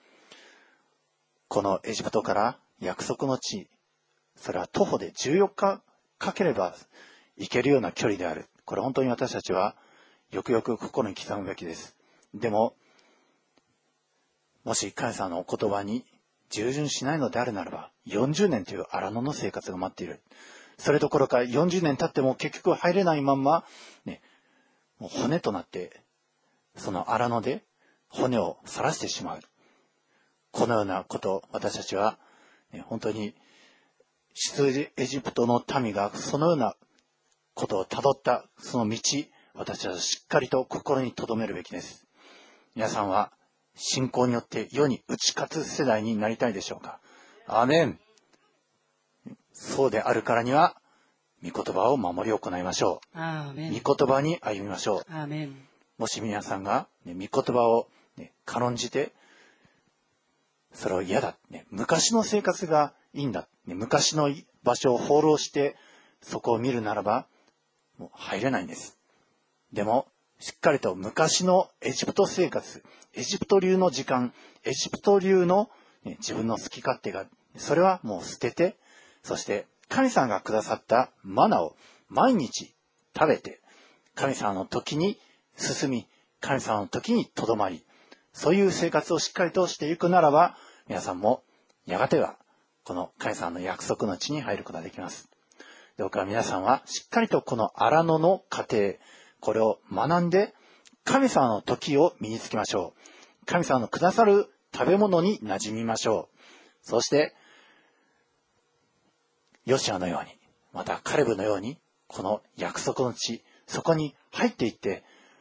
A: このエジプトから約束の地、それは徒歩でじゅうよっかかければ行けるような距離である。これ本当に私たちはよくよく心に刻むべきです。でももし神様のお言葉に従順しないのであるならば、よんじゅうねんという荒野の生活が待っている。それどころかよんじゅうねん経っても結局入れないまんま、ね、もう骨となってその荒野で骨を晒してしまう。このようなことを私たちは、ね、本当に出エジプトの民がそのようなことをたどったその道、私たちはしっかりと心に留めるべきです。皆さんは信仰によって世に打ち勝つ世代になりたいでしょうか。アーメン。そうであるからには御言葉を守り行いましょう。
B: アーメン。
A: 御言葉に歩みましょう。
B: アーメン。
A: もし皆さんが、ね、御言葉を、ね、軽んじてそれを嫌だ、ね、昔の生活がいいんだ、ね、昔の場所を放浪してそこを見るならばもう入れないんです。でもしっかりと昔のエジプト生活、エジプト流の時間、エジプト流の、ね、自分の好き勝手が、それはもう捨てて、そして神様がくださったマナを毎日食べて、神様の時に進み、神様の時にとどまり、そういう生活をしっかりとしていくならば、皆さんもやがてはこの神様の約束の地に入ることができます。どうか皆さんはしっかりとこの荒野の過程、これを学んで神様の時を身につけましょう。神様のくださる食べ物に馴染みましょう。そしてヨシアのように、またカレブのように、この約束の地、そこに入っていって、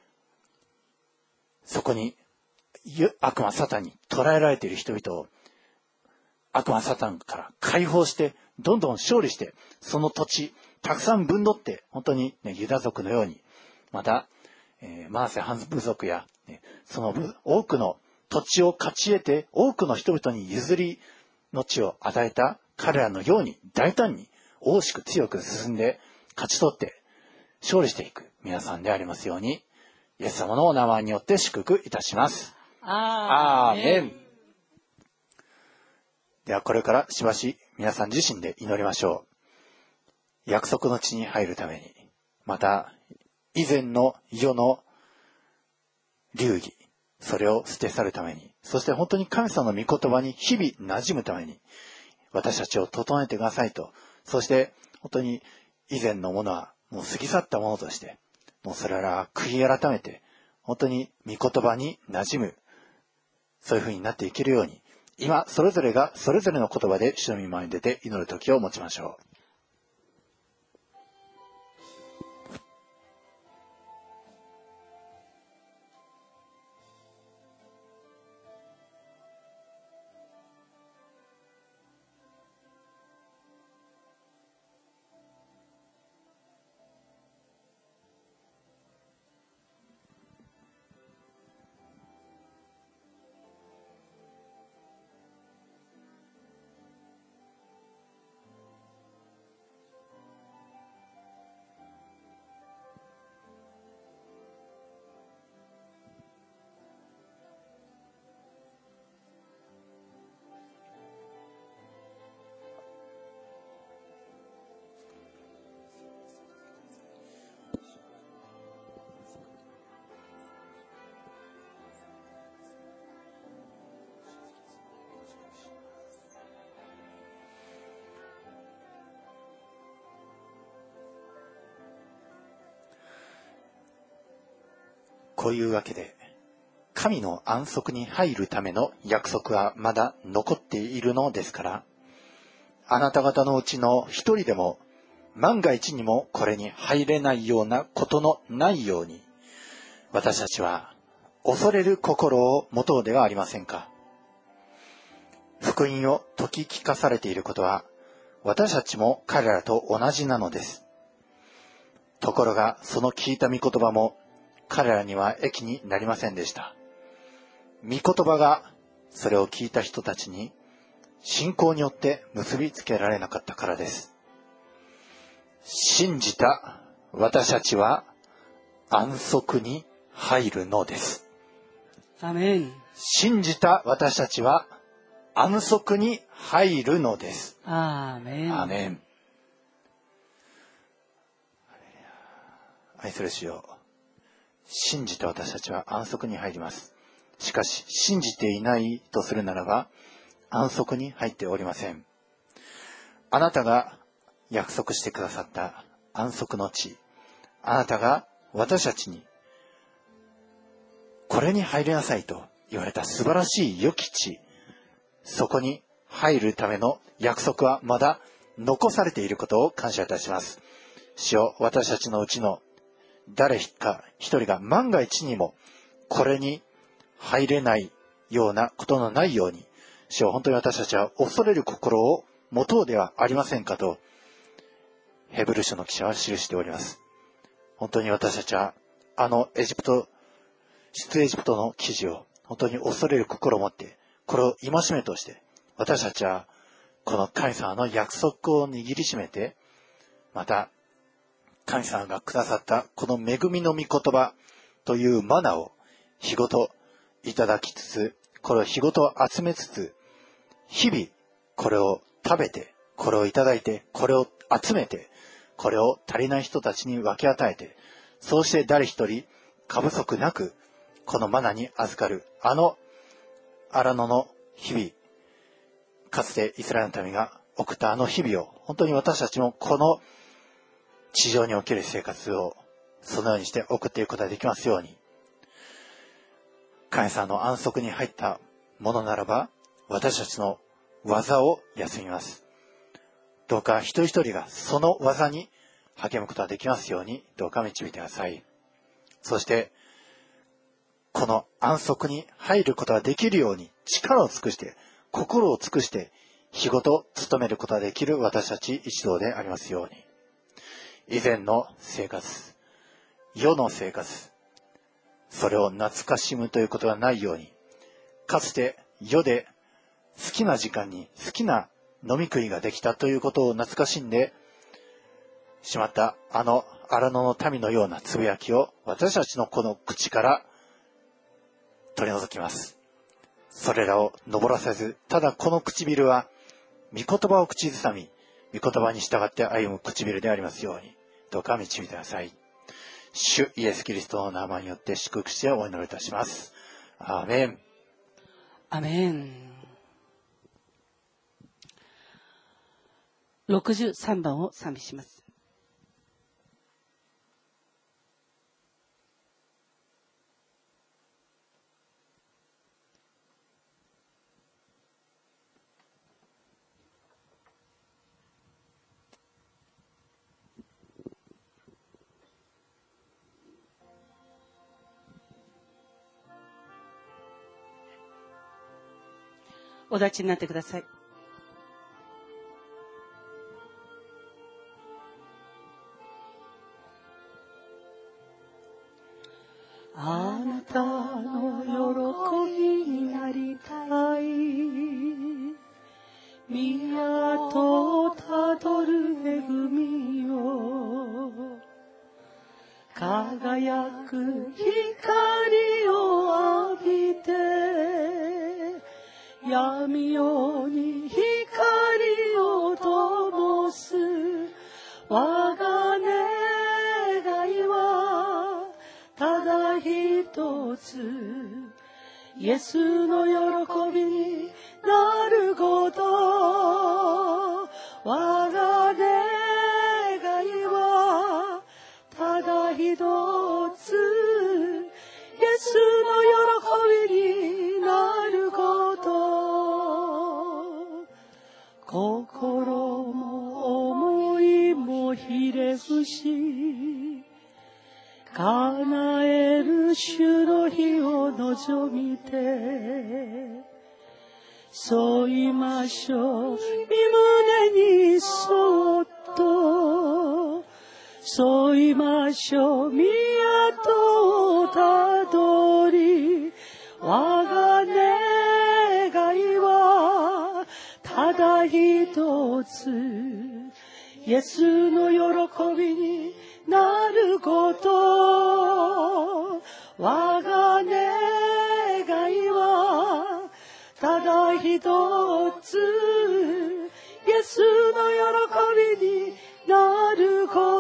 A: そこに悪魔サタンに捕らえられている人々を悪魔サタンから解放して、どんどん勝利して、その土地、たくさん分取って、本当に、ね、ユダ族のように、また、えー、マナセ半部族や、ね、その多くの土地を勝ち得て、多くの人々に譲りの地を与えた彼らのように、大胆に、大しく強く進んで、勝ち取って、勝利していく皆さんでありますように、イエス様のお名前によって祝福いたします。
B: アーメン。
A: ではこれからしばし皆さん自身で祈りましょう。約束の地に入るために、また以前の世の流儀、それを捨て去るために、そして本当に神様の御言葉に日々馴染むために、私たちを整えてくださいと。そして本当に以前のものはもう過ぎ去ったものとして、もうそれらは悔い改めて、本当に御言葉に馴染む、そういう風になっていけるように、今それぞれがそれぞれの言葉で主の御前に出て祈る時を持ちましょう。こういうわけで、神の安息に入るための約束はまだ残っているのですから、あなた方のうちの一人でも万が一にもこれに入れないようなことのないように、私たちは恐れる心を持とうではありませんか。福音を説き聞かされていることは、私たちも彼らと同じなのです。ところがその聞いた御言葉も彼らには益になりませんでした。御言葉がそれを聞いた人たちに信仰によって結びつけられなかったからです。信じた私たちは安息に入るのです。
B: アメン。
A: 信じた私たちは安息に入るのです。
B: アーメン。
A: アーメン。愛する主よ、信じた私たちは安息に入ります。しかし信じていないとするならば安息に入っておりません。あなたが約束してくださった安息の地、あなたが私たちにこれに入りなさいと言われた素晴らしい良き地、そこに入るための約束はまだ残されていることを感謝いたします。主よ、私たちのうちの誰か一人が万が一にもこれに入れないようなことのないように、主よ、本当に私たちは恐れる心を持とうではありませんかとヘブル書の記者は記しております。本当に私たちはあのエジプト出エジプトの記事を本当に恐れる心を持って、これを戒めとして私たちはこの神様の約束を握りしめて、また神様がくださったこの恵みの御言葉、 というマナを日ごといただきつつ、これを日ごと集めつつ、日々これを食べて、これをいただいて、これを集めて、これを足りない人たちに分け与えて、そうして誰一人過不足なくこのマナに預かる、あの荒野の日々、かつてイスラエルの民が送ったあの日々を、本当に私たちもこの地上における生活をそのようにして送っていくことができますように。神様の安息に入ったものならば、私たちの技を休みます。どうか一人一人がその技に励むことができますように、どうか導いてください。そしてこの安息に入ることができるように力を尽くして、心を尽くして日ごと努めることができる私たち一同でありますように。以前の生活、世の生活、それを懐かしむということがないように、かつて世で好きな時間に好きな飲み食いができたということを懐かしんでしまったあの荒野の民のようなつぶやきを私たちのこの口から取り除きます。それらを登らせず、ただこの唇は御言葉を口ずさみ、御言葉に従って歩む唇でありますように、どうか導いてください。主イエスキリストの名前によって祝福してお祈りいたします。アーメン。
B: アメン。ろくじゅうさんばんを賛美します。お立ちになってください。あなたの喜びになりたい、宮とたどる恵みを、輝く光を浴びて、闇夜に光を灯す。我が願いはただ一つ、イエスの喜びになること。我が願いはただ一つ、イエスの喜びになること。心も思いもひれ伏し、叶える主の日を望みて、添いましょう、身胸にそっと添いましょう、宮とをたどり。我が願いはただ一つ、イエスの喜びになること。我が願いはただ一つ、イエスの喜びになること。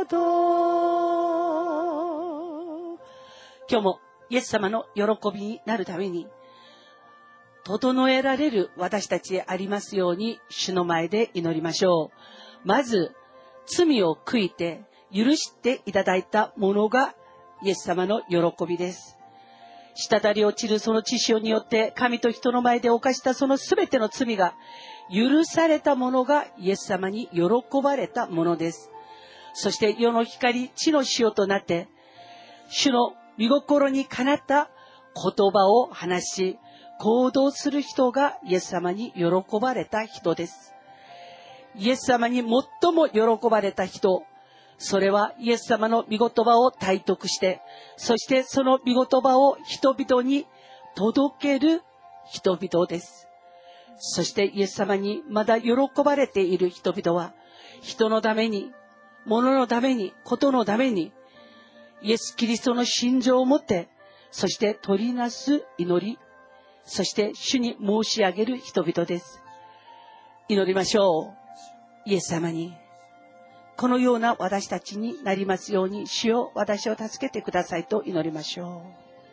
B: 今日もイエス様の喜びになるために整えられる私たちでありますように、主の前で祈りましょう。まず罪を悔いて許していただいたものがイエス様の喜びです。滴り落ちるその血潮によって神と人の前で犯したそのすべての罪が許されたものがイエス様に喜ばれたものです。そして世の光、地の塩となって主の御心にかなった言葉を話し行動する人がイエス様に喜ばれた人です。イエス様に最も喜ばれた人、それはイエス様の御言葉を体得して、そしてその御言葉を人々に届ける人々です。そしてイエス様にまだ喜ばれている人々は、人のために、物のために、ことのために、イエス・キリストの信条を持ってそして取りなす祈り、そして主に申し上げる人々です。祈りましょう。イエス様に、このような私たちになりますように、主よ、私を助けてくださいと祈りましょ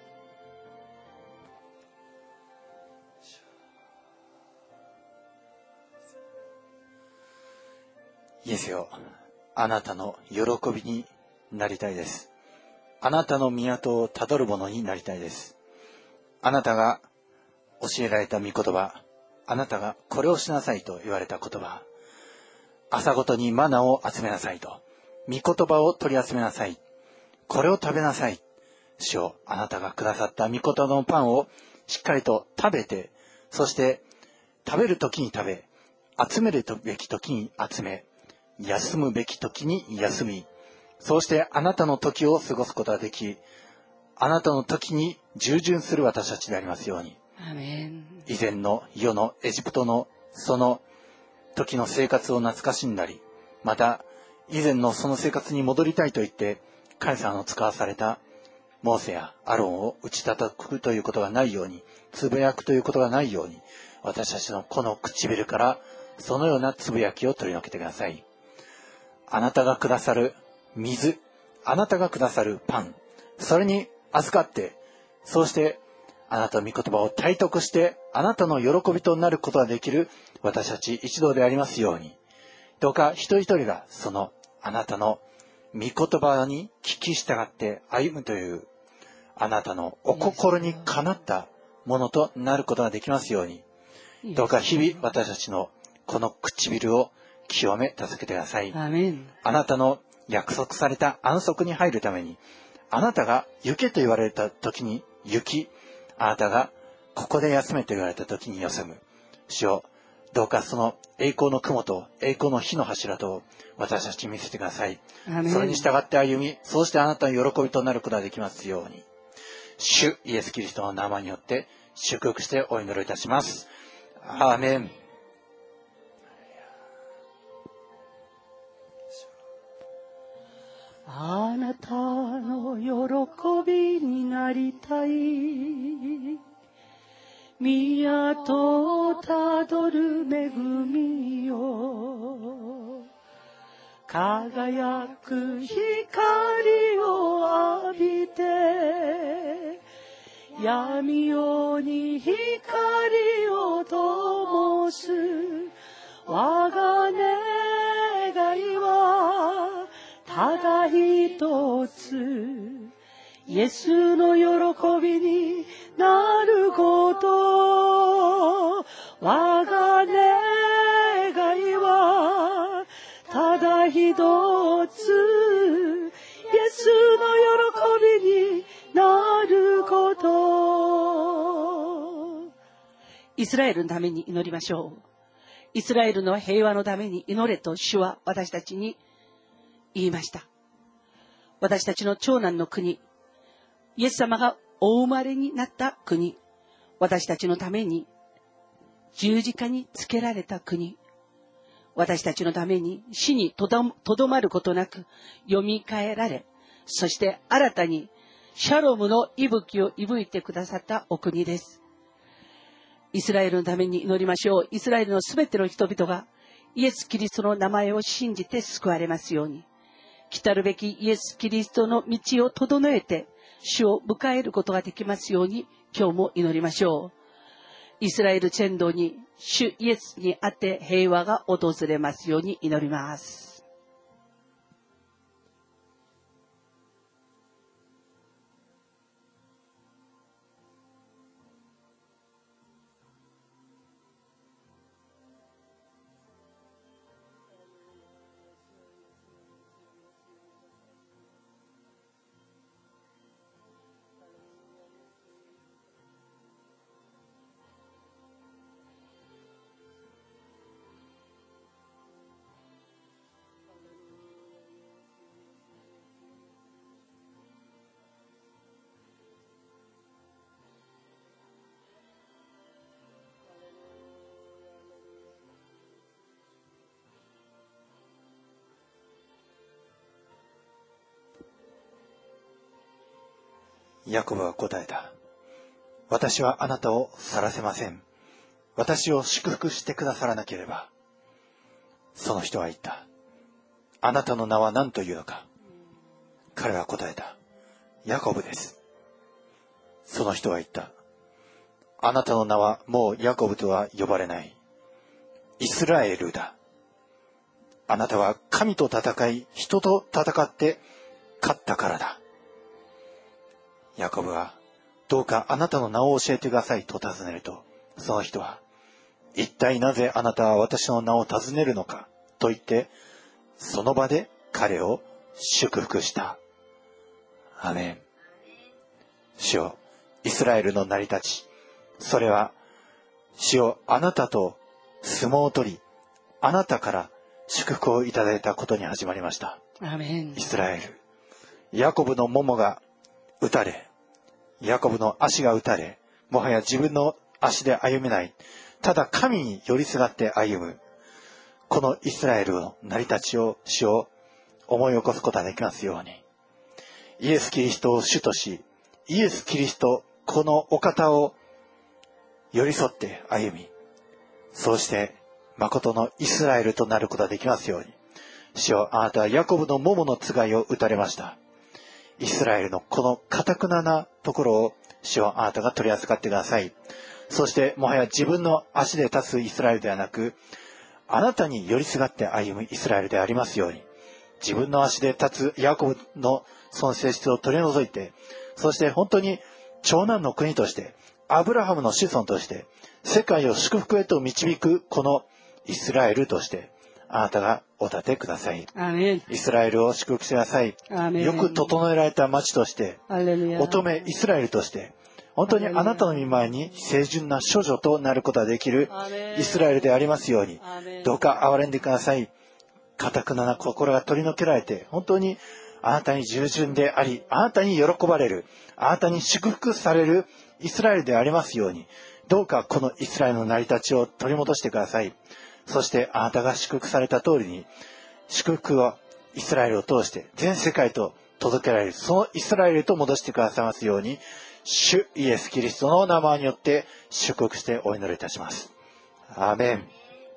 A: う。イエスよ、あなたの喜びになりたいです。あなたの港をたどる者になりたいです。あなたが教えられた御言葉、あなたがこれをしなさいと言われた言葉、朝ごとにマナを集めなさいと、御言葉を取り集めなさい、これを食べなさい。主よ、あなたがくださった御言葉のパンをしっかりと食べて、そして食べる時に食べ、集めるべき時に集め、休むべき時に休み、そうしてあなたの時を過ごすことができ、あなたの時に従順する私たちでありますように。
B: アメン。
A: 以前の世のエジプトのその時の生活を懐かしんだり、また以前のその生活に戻りたいと言って神様の使わされたモーセやアロンを打ち叩くということがないように、つぶやくということがないように、私たちのこの唇からそのようなつぶやきを取り除けてください。あなたがくださる水、あなたがくださるパン、それに預かって、そうしてあなたの御言葉を体得して、あなたの喜びとなることができる私たち一同でありますように。どうか一人一人がそのあなたの御言葉に聞き従って歩むという、あなたのお心にかなったものとなることができますように。どうか日々私たちのこの唇を清め助けてください。
B: アメン。
A: あなたの約束された安息に入るために、あなたが行けと言われた時に行き、あなたがここで休めと言われた時に休む。主よ、どうかその栄光の雲と栄光の火の柱と私たちに見せてください。それに従って歩み、そうしてあなたの喜びとなることができますように。主イエス・キリストの名前によって祝福してお祈りいたします。アーメン。
B: あなたの喜びになりたい、港をたどる恵みよ、輝く光を浴びて、闇夜に光を灯す、我が願いはただ一つ、イエスの喜びになること。我が願いはただ一つ、イエスの喜びになること。イスラエルのために祈りましょう。イスラエルの平和のために祈れと主は私たちに言いました。私たちの長男の国、イエス様がお生まれになった国、私たちのために十字架につけられた国、私たちのために死にとどまることなく蘇られ、そして新たにシャロムの息吹を息吹いてくださったお国です。イスラエルのために祈りましょう。イスラエルのすべての人々がイエス・キリストの名前を信じて救われますように。来たるべきイエス・キリストの道を整えて主を迎えることができますように、今日も祈りましょう。イスラエル全土に主イエスにあって平和が訪れますように祈ります。
A: ヤコブは答えた。私はあなたを去らせません。私を祝福してくださらなければ。その人は言った。あなたの名は何というのか。彼は答えた。ヤコブです。その人は言った。あなたの名はもうヤコブとは呼ばれない。イスラエルだ。あなたは神と戦い、人と戦って勝ったからだ。ヤコブは、どうかあなたの名を教えてくださいと尋ねると、その人は、一体なぜあなたは私の名を尋ねるのかと言って、その場で彼を祝福した。アーメン。主よ、イスラエルの成り立ち、それは、主よ、あなたと相撲を取り、あなたから祝福をいただいたことに始まりました。
B: アーメン。
A: イスラエル。ヤコブのももが打たれ、ヤコブの足が打たれ、もはや自分の足で歩めない。ただ神に寄りすがって歩む。このイスラエルの成り立ちを、主を思い起こすことができますように。イエス・キリストを主とし、イエス・キリスト、このお方を寄り添って歩み、そうして誠のイスラエルとなることができますように。主よ、あなたはヤコブの桃のつがいを打たれました。イスラエルのこの堅くななところを、主よ、あなたが取り扱ってください。そしてもはや自分の足で立つイスラエルではなく、あなたに寄りすがって歩むイスラエルでありますように。自分の足で立つヤコブのその性質を取り除いて、そして本当に長男の国として、アブラハムの子孫として、世界を祝福へと導くこのイスラエルとして、あなたがお立てください。
B: アーメン。
A: イスラエルを祝福してください。
B: アーメン。
A: よく整えられた町として、乙女イスラエルとして、本当にあなたの御前に清純な処女となることができるイスラエルでありますように、どうか憐れんでください。堅くなな心が取り除けられて、本当にあなたに従順であり、あなたに喜ばれる、あなたに祝福されるイスラエルでありますように、どうかこのイスラエルの成り立ちを取り戻してください。そしてあなたが祝福された通りに、祝福をイスラエルを通して全世界と届けられる、そのイスラエルと戻してくださいますように、主イエス・キリストの名前によって祝福してお祈りいたします。アーメン。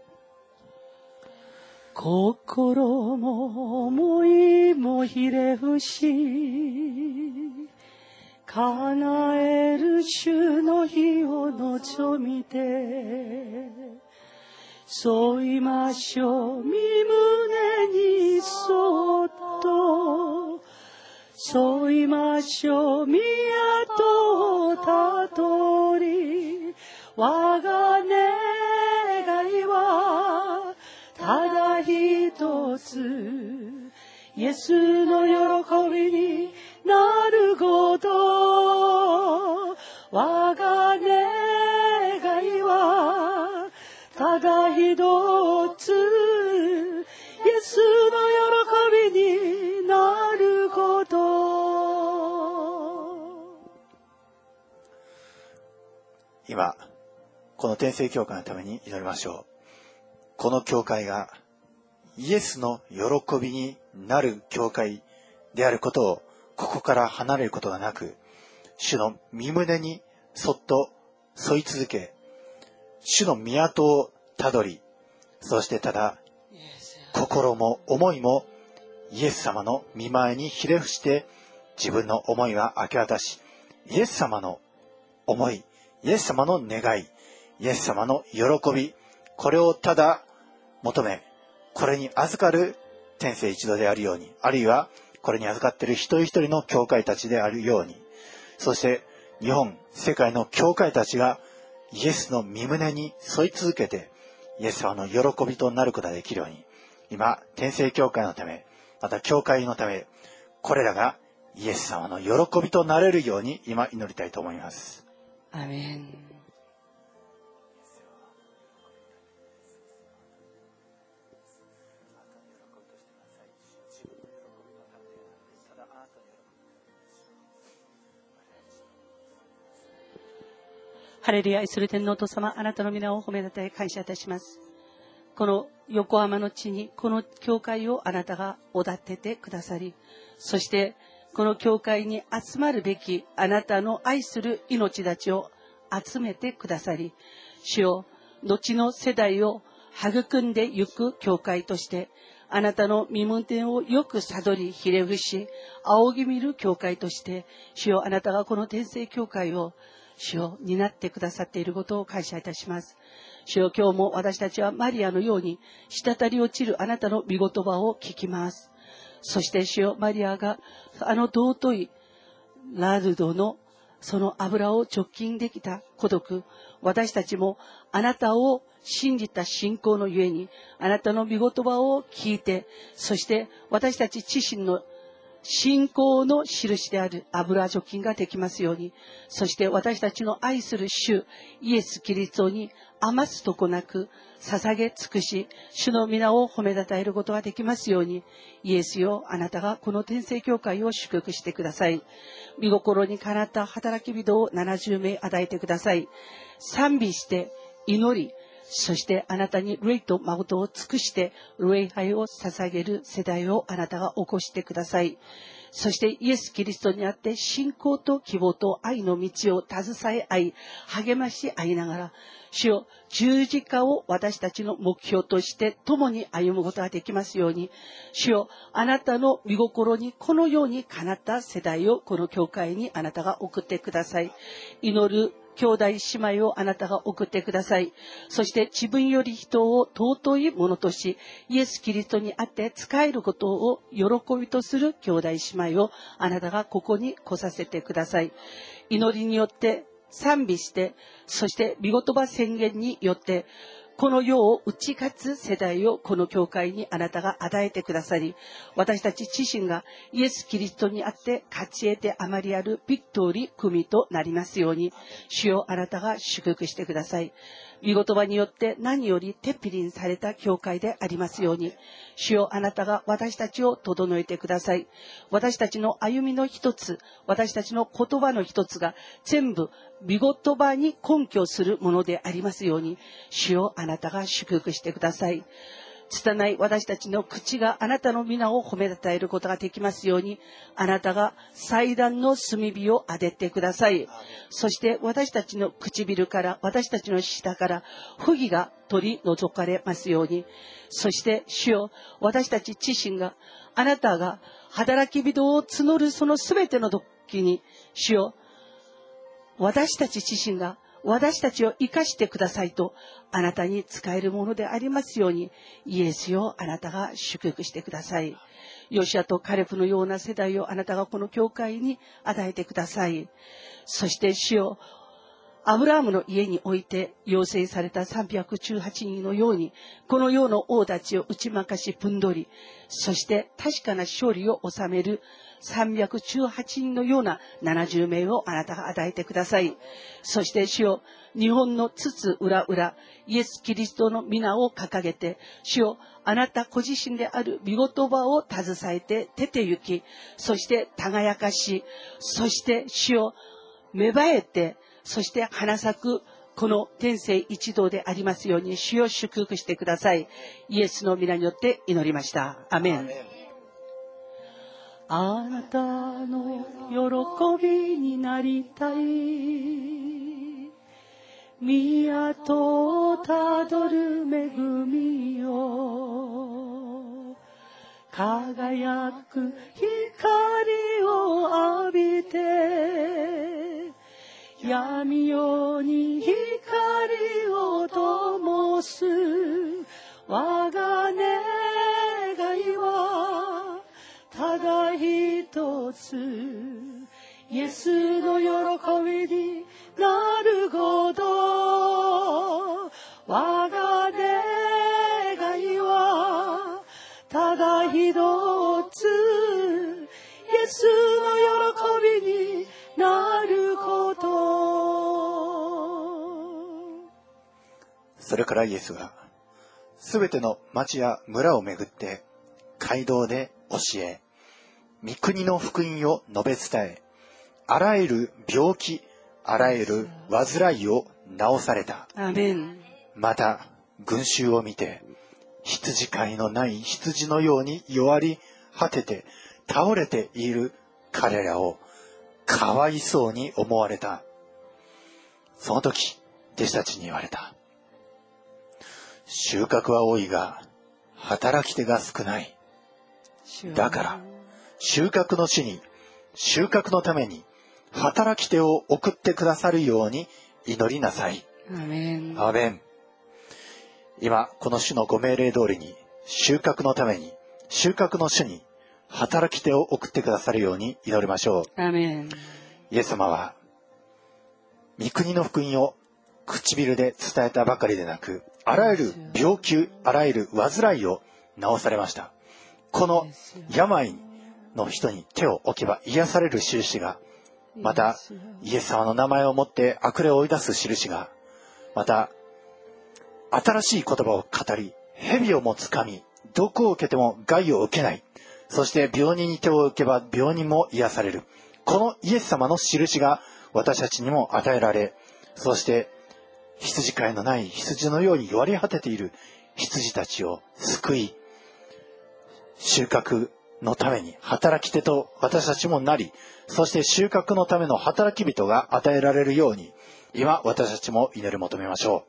B: 心も思いもひれ伏し、叶える主の日を望みて、添いましょう身胸にそっと、添いましょう宮とたどり、我が願いはただ一つ、イエスの喜びになること。我が願いはただ一つ、イエスの喜びになること。
A: 今、この天聖教会のために祈りましょう。この教会がイエスの喜びになる教会であることを、ここから離れることがなく、主の御胸にそっと沿い続け、主の宮をたどり、そしてただ心も思いもイエス様の御前にひれ伏して、自分の思いは明け渡し、イエス様の思い、イエス様の願い、イエス様の喜び、これをただ求め、これに預かる天聖一同であるように、あるいはこれに預かっている一人一人の教会たちであるように、そして日本、世界の教会たちがイエスの御胸に沿い続けて、イエス様の喜びとなることができるように、今、天聖教会のため、また教会のため、これらがイエス様の喜びとなれるように今祈りたいと思います。
B: アーメン。ハレルヤ、愛する天皇と様、あなたの皆を褒めたたえ感謝いたします。この横浜の地に、この教会をあなたがおだててくださり、そしてこの教会に集まるべきあなたの愛する命たちを集めてくださり、主よ、後の世代を育んでゆく教会として、あなたの身分点をよく悟り、ひれ伏し、仰ぎ見る教会として、主よ、あなたがこの天聖教会を、主よ、担ってくださっていることを感謝いたします。主よ、今日も私たちはマリアのように、滴り落ちるあなたの御言葉を聞きます。そして主よ、マリアが、あの尊いラルドのその油を直近できた孤独、私たちもあなたを信じた信仰のゆえに、あなたの御言葉を聞いて、そして私たち自身の信仰の印である油除菌ができますように、そして私たちの愛する主イエス・キリストに余すとこなく捧げ尽くし、主の皆を褒めたたえることができますように、イエスよ、あなたがこの天聖教会を祝福してください。御心にかなった働き人をななじゅうめい与えてください。賛美して祈り、そしてあなたに霊と誠を尽くして礼拝を捧げる世代をあなたが起こしてください。そしてイエス・キリストにあって信仰と希望と愛の道を携え合い、励まし合いながら、主よ、十字架を私たちの目標として共に歩むことができますように、主よ、あなたの御心にこのようにかなった世代をこの教会にあなたが送ってください。祈る兄弟姉妹をあなたが送ってください。そして自分より人を尊いものとし、イエス・キリストにあって使えることを喜びとする兄弟姉妹をあなたがここに来させてください。祈りによって賛美して、そして御言葉宣言によって、この世を打ち勝つ世代をこの教会にあなたが与えてくださり、私たち自身がイエス・キリストにあって勝ち得てあまりあるビクトリー組となりますように、主よ、あなたが祝福してください。御言葉によって何より鉄皮にされた教会でありますように、主よ、あなたが私たちを整えてください。私たちの歩みの一つ、私たちの言葉の一つが全部御言葉に根拠するものでありますように、主よ、あなたが祝福してください。拙い私たちの口があなたの皆を褒めたたえることができますように、あなたが祭壇の炭火を当ててください。そして私たちの唇から、私たちの舌から不義が取り除かれますように、そして主よ、私たち自身があなたが働き人を募るそのすべての時に、主よ、私たち自身が私たちを生かしてくださいとあなたに使えるものでありますように、イエスよ、あなたが祝福してください。ヨシアとカレプのような世代をあなたがこの教会に与えてください。そして主よ、アブラハムの家において養成されたさんびゃくじゅうはちにんのように、この世の王たちを打ち負かし分取り、そして確かな勝利を収めるさんびゃくじゅうはちにんのようなななじゅうめいをあなたが与えてください。そして主よ、日本のつつ裏裏、イエス・キリストの皆を掲げて、主よ、あなたご自身である御言葉を携えて出て行き、そして輝かし、そして主よ、芽生えて、そして花咲くこの天聖一同でありますように、主を祝福してください。イエスの皆によって祈りました。アメン。あなたの喜びになりたい、宮とたどる恵みよ、輝く光を浴びて、闇夜に光を灯す、我が願いはただ一つ、イエスの喜びになること。我が願いはただ一つ、イエスの喜びになること。
A: それからイエスは、すべての町や村を巡って、街道で教え、御国の福音を述べ伝え、あらゆる病気、あらゆる患いを治された。
B: アメン。
A: また、群衆を見て、羊飼いのない羊のように弱り果てて、倒れている彼らをかわいそうに思われた。その時、弟子たちに言われた。収穫は多いが、働き手が少ない。だから、収穫の主に、収穫のために、働き手を送ってくださるように祈りなさい。
B: アーメン。
A: アーメン。今、この主のご命令通りに、収穫のために、収穫の主に、働き手を送ってくださるように祈りましょう。
B: アーメン。
A: イエス様は、御国の福音を唇で伝えたばかりでなく、あらゆる病気、あらゆる患いを治されました。この病の人に手を置けば癒される印が、またイエス様の名前をもって悪霊を追い出す印が、また新しい言葉を語り、蛇をもつかみ、毒を受けても害を受けない。そして病人に手を置けば病人も癒される。このイエス様の印が私たちにも与えられ、そして羊飼いのない羊のように弱り果てている羊たちを救い、収穫のために働き手と私たちもなり、そして収穫のための働き人が与えられるように、今私たちも祈り求めましょう。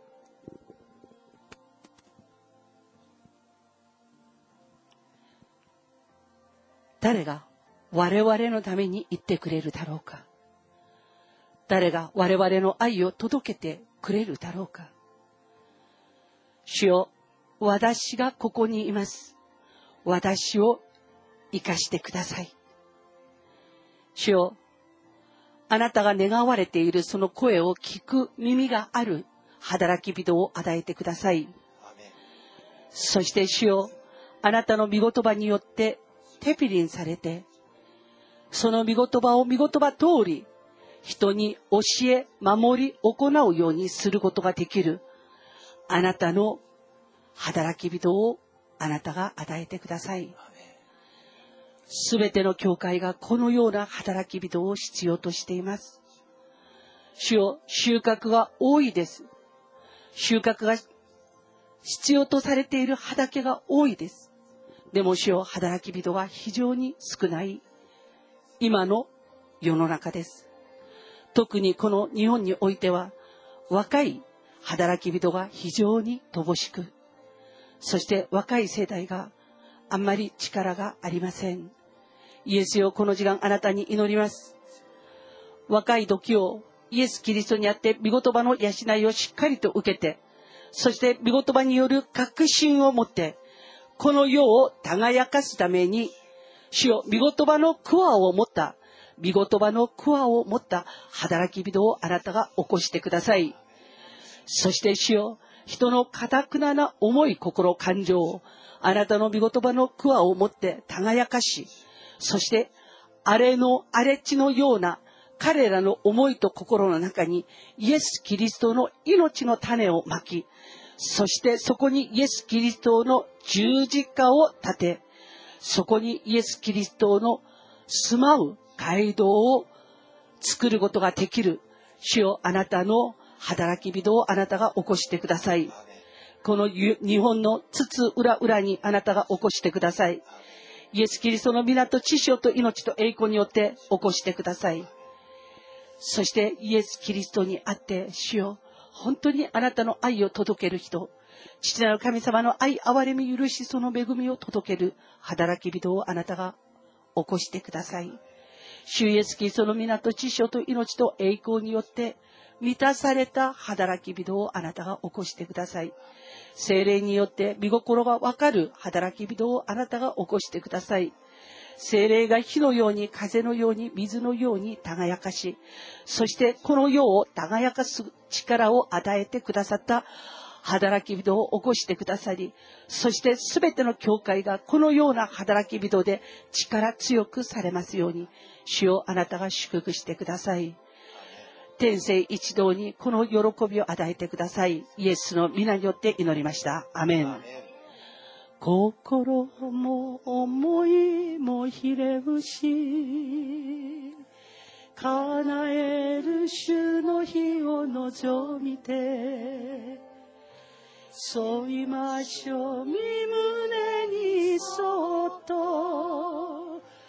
B: 誰が我々のために言ってくれるだろうか。誰が我々の愛を届けてくれるだろうか。主よ、私がここにいます。私を生かしてください。主よ、あなたが願われているその声を聞く耳がある働き人を与えてください。そして主よ、あなたの御言葉によってテピリンされて、その御言葉を御言葉通り人に教え守り行うようにすることができるあなたの働き人をあなたが与えてください。すべての教会がこのような働き人を必要としています。主よ、収穫が多いです。収穫が必要とされている畑が多いです。でも主よ、働き人が非常に少ない今の世の中です。特にこの日本においては若い働き人が非常に乏しく、そして若い世代があんまり力がありません。イエスよ、この時間あなたに祈ります。若い時をイエス・キリストにあって御言葉の養いをしっかりと受けて、そして御言葉による確信を持ってこの世を輝かすために、主よ、御言葉のクワを持った御言葉のクワを持った働き人をあなたが起こしてください。そして主よ、人の堅くなな思い心感情をあなたの御言葉のクワを持って輝かし、そして荒れの荒れ地のような彼らの思いと心の中にイエス・キリストの命の種をまき、そしてそこにイエス・キリストの十字架を立て、そこにイエス・キリストの住まう街道を作ることができる主よ、あなたの働き人をあなたが起こしてください。この日本の津々浦々にあなたが起こしてください。イエス・キリストの皆と知性と命と栄光によって起こしてください。そしてイエス・キリストにあって主よ、本当にあなたの愛を届ける人、父なる神様の愛、憐れみ、許し、その恵みを届ける働き人をあなたが起こしてください。主イエスキリストの皆と知性と命と栄光によって満たされた働き人をあなたが起こしてください。聖霊によって御心がわかる働き人をあなたが起こしてください。聖霊が火のように風のように水のように輝かし、そしてこの世を輝かす力を与えてくださった働き人を起こしてくださり、そしてすべての教会がこのような働き人で力強くされますように、主をあなたが祝福してください。天性一同にこの喜びを与えてください。イエスの皆によって祈りました。アメン。アメン。心も思いもひれ伏し、叶える主の日を望みて、添いましょう身胸にそっと、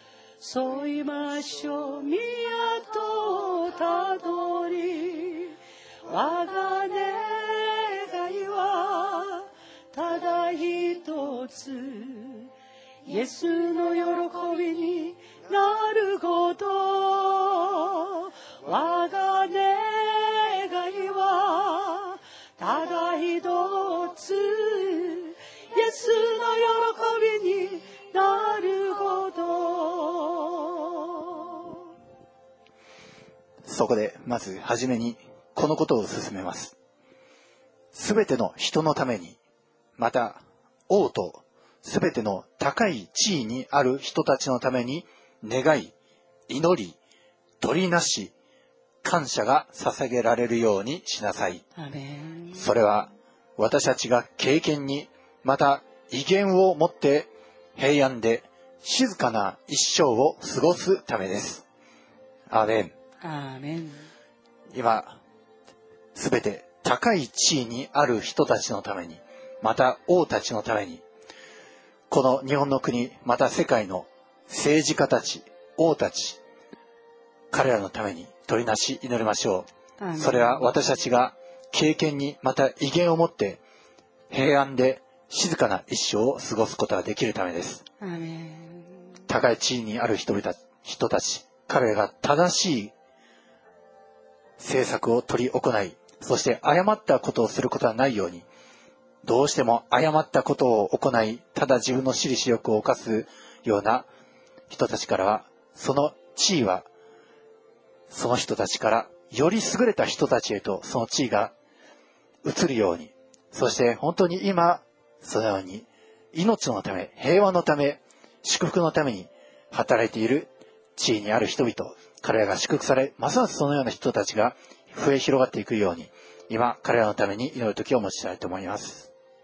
B: 沿いましょう宮とたどり、我が願いはただ一つ、イエスの喜びになること。我が願いはただ一つ、イエスの喜びになること。
A: そこでまずはじめにこのことを進めます。すべての人のために、また王とすべての高い地位にある人たちのために願い、祈り、取りなし、感謝が捧げられるようにしなさい。
B: アメン。
A: それは私たちが経験に、また威厳を持って平安で静かな一生を過ごすためです。アーメン。
B: アーメン。
A: 今、すべて高い地位にある人たちのために、また王たちのために、この日本の国、また世界の政治家たち、王たち、彼らのために取りなし祈りましょう。それは私たちが経験に、また威厳を持って平安で静かな一生を過ごすことができるためです。
B: アーメン。
A: 高い地位にある人々、人たち、彼らが正しい政策を取り行い、そして誤ったことをすることはないように、どうしても誤ったことを行い、ただ自分の私利私欲を犯すような人たちからは、その地位はその人たちからより優れた人たちへとその地位が移るように、そして本当に今そのように命のため、平和のため、祝福のために働いている地位にある人々、彼らが祝福され、ますますそのような人たちが増え広がっていくように、今彼らのために祈る時を持ちたいと思います。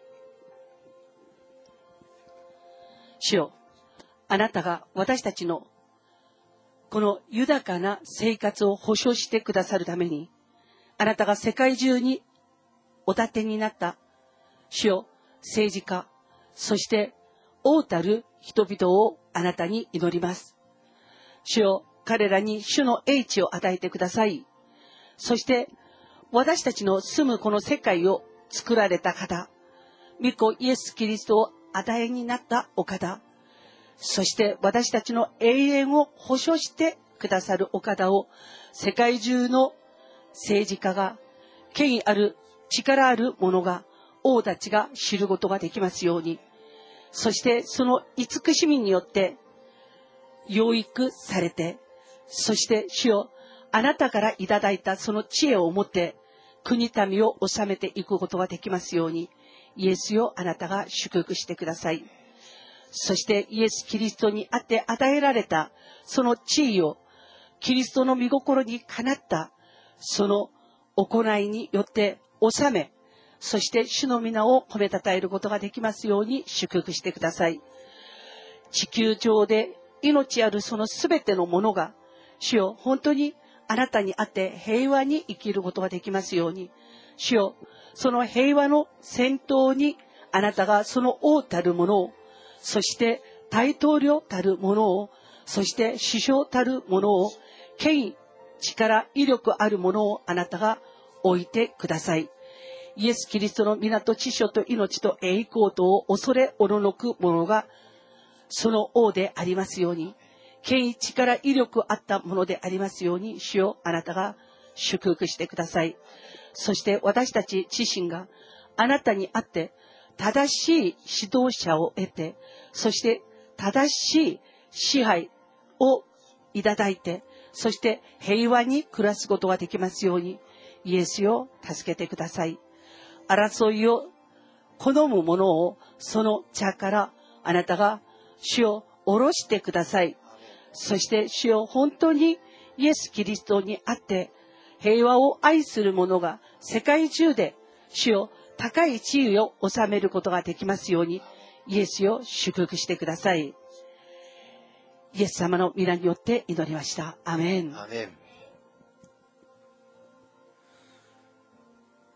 B: 主よ、あなたが私たちのこの豊かな生活を保障してくださるために、あなたが世界中にお立てになった主よ、政治家、そして王たる人々をあなたに祈ります。主よ、彼らに主の英知を与えてください。そして私たちの住むこの世界を作られた方、御子イエス・キリストを与えになったお方、そして私たちの永遠を保証してくださるお方を、世界中の政治家が、権威ある力ある者が、王たちが知ることができますように、そしてその慈しみによって養育されて、そして主よ、あなたからいただいたその知恵を持って国民を治めていくことができますように、イエスよ、あなたが祝福してください。そしてイエス・キリストにあって与えられたその地位を、キリストの御心にかなったその行いによって治め、そして主の皆を褒めたたえることができますように祝福してください。地球上で命あるそのすべてのものが、主よ、本当にあなたにあって平和に生きることができますように、主よ、その平和の先頭にあなたがその王たるものを、そして大統領たるものを、そして首相たるものを、権威、力、威力あるものをあなたが置いてください。イエス・キリストの皆と知性と命と栄光とを恐れおののくものがその王でありますように、権威、力、威力あったものでありますように、主よ、あなたが祝福してください。そして私たち自身があなたにあって正しい指導者を得て、そして正しい支配をいただいて、そして平和に暮らすことができますように、イエスよ、助けてください。争いを好む者をその茶からあなたが主を下ろしてください。そして主を本当にイエス・キリストにあって平和を愛する者が世界中で主を高い地位を治めることができますように、イエスを祝福してください。イエス様の皆によって祈りました。アメン。
A: アメン。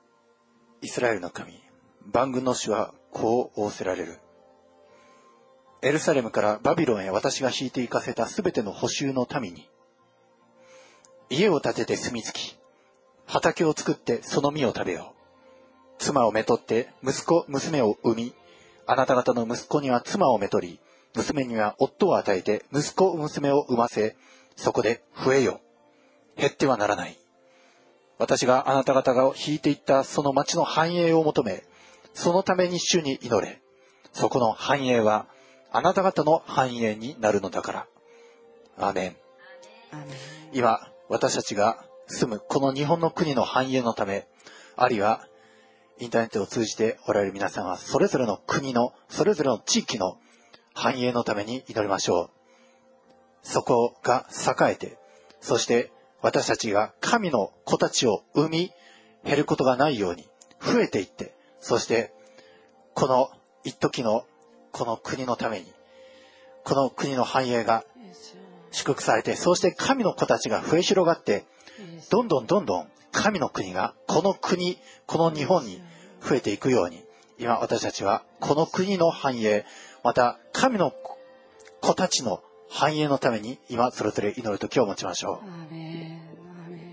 A: イスラエルの神、万軍の主はこう仰せられる。 エルサレムからバビロンへ私が引いて行かせたすべての捕囚の民に、家を建てて住み着き、畑を作ってその実を食べよう。妻をめとって息子、娘を産み、あなた方の息子には妻をめとり、娘には夫を与えて息子、娘を産ませ、そこで増えよ。減ってはならない。私があなた方が引いていったその町の繁栄を求め、そのために主に祈れ。そこの繁栄はあなた方の繁栄になるのだから。アーメン。
B: アーメン。
A: 今、私たちが住むこの日本の国の繁栄のため、あるいはインターネットを通じておられる皆さんはそれぞれの国の、それぞれの地域の繁栄のために祈りましょう。そこが栄えて、そして私たちが神の子たちを生み、減ることがないように増えていって、そしてこの一時のこの国のために、この国の繁栄が祝福されて、そうして神の子たちが増え広がって、どんどんどんどん神の国がこの国、この日本に増えていくように、今私たちはこの国の繁栄、また神の子たちの繁栄のために今それぞれ祈る時を持ちましょう。
B: アーメン。アーメン。アーメン。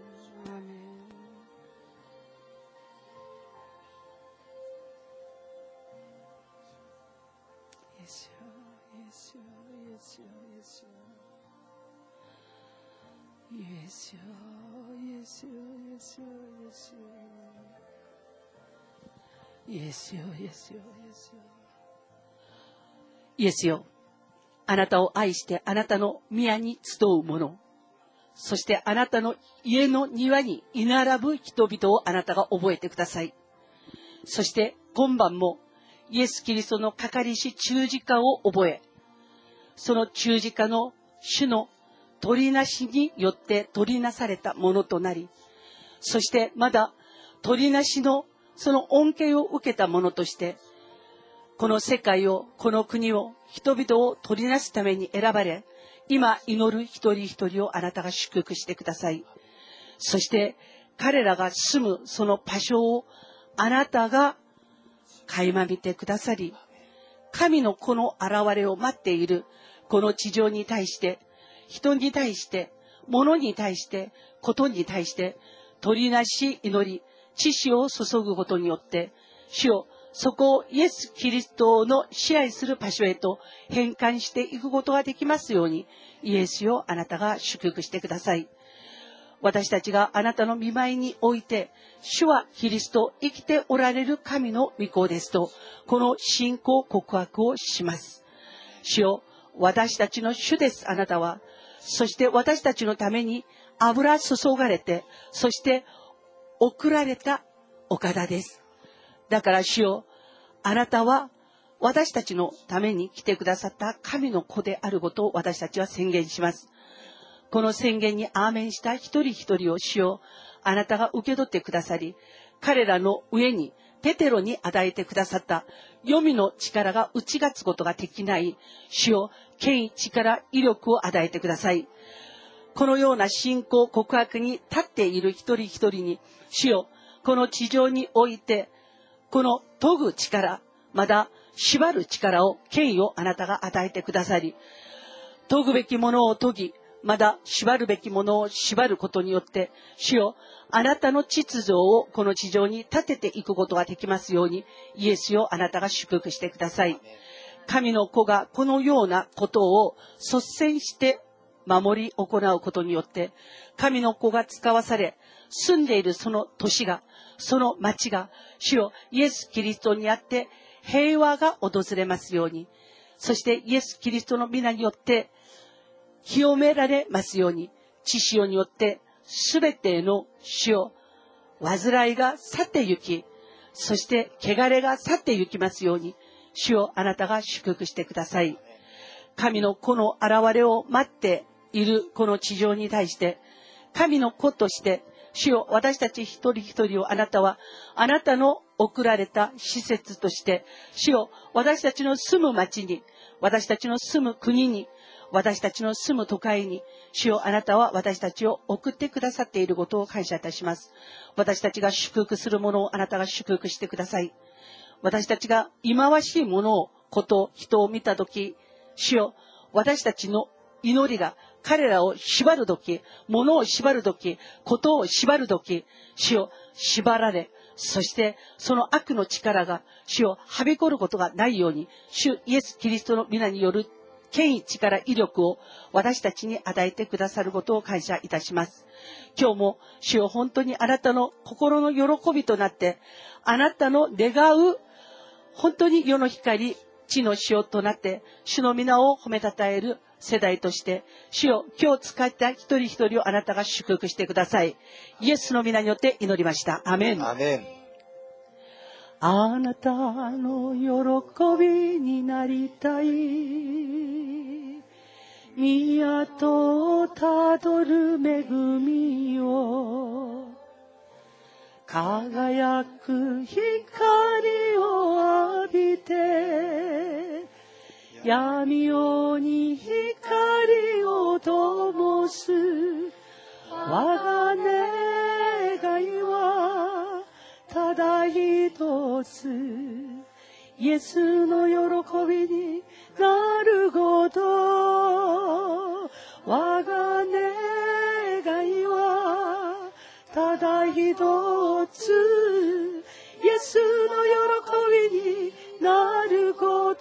B: イエスよ、イエスよ、イエスよ、イエスよ。イエスよ、イエスよ、イエスよ、イエスよ。イエスよ、イエスよ、イエスよ。イエスよ。あなたを愛してあなたの宮に集う者、そしてあなたの家の庭に居並ぶ人々をあなたが覚えてください。そして今晩もイエス・キリストのかかりし十字架を覚え、その十字架の主の取りなしによって取りなされたものとなり、そしてまだ取りなしのその恩恵を受けたものとして、この世界を、この国を、人々を取りなすために選ばれ、今祈る一人一人をあなたが祝福してください。そして彼らが住むその場所をあなたが垣間見てくださり、神の子の現れを待っているこの地上に対して、人に対して、物に対して、ことに対して、取りなし祈り、知識を注ぐことによって、主よ、そこをイエス・キリストの支配する場所へと変換していくことができますように、イエスよ、あなたが祝福してください。私たちがあなたの御前において、主はキリスト、生きておられる神の御子ですと、この信仰告白をします。主よ、私たちの主です、あなたは。そして私たちのために油注がれて、そして送られたお方です。だから主よ、あなたは私たちのために来てくださった神の子であることを私たちは宣言します。この宣言にアーメンした一人一人を主よ、あなたが受け取ってくださり、彼らの上にペテロに与えてくださった黄泉の力が打ち勝つことができない主よ、権威、力、威力を与えてください。このような信仰告白に立っている一人一人に主よ、この地上においてこの研ぐ力、まだ縛る力を、権威をあなたが与えてくださり、研ぐべきものを研ぎ、まだ縛るべきものを縛ることによって、主よ、あなたの秩序をこの地上に立てていくことができますように、イエスよ、あなたが祝福してください。神の子がこのようなことを率先して守り行うことによって、神の子が使わされ、住んでいるその都市が、その町が、主よ、イエス・キリストにあって平和が訪れますように、そしてイエス・キリストの皆によって清められますように、血潮によってすべての主よ、煩いが去って行き、そして汚れが去って行きますように、主よ、あなたが祝福してください。神の子の現れを待っているこの地上に対して、神の子として主よ、私たち一人一人をあなたは、あなたの送られた施設として、主よ、私たちの住む町に、私たちの住む国に、私たちの住む都会に、主よ、あなたは私たちを送ってくださっていることを感謝いたします。私たちが祝福するものをあなたが祝福してください。私たちが忌まわしいものをこと、人を見たとき、主よ、私たちの祈りが彼らを縛るとき、物を縛るとき、ことを縛るとき、主よ、縛られ、そしてその悪の力が主をはびこることがないように、主イエス・キリストの皆による権威、力、威力を私たちに与えてくださることを感謝いたします。今日も主よ、本当にあなたの心の喜びとなって、あなたの願う本当に世の光、地の塩となって、主の皆を褒めたたえる世代として、主よ、今日使った一人一人をあなたが祝福してください。イエスの皆によって祈りました。アメン。
A: アメン。
B: あなたの喜びになりたい。宮をたどる恵みを。輝く光を浴びて。闇夜に光を灯す。我が願いはただ一つ。イエスの喜びになること。我が願いはただ一つ。イエスの喜びになること。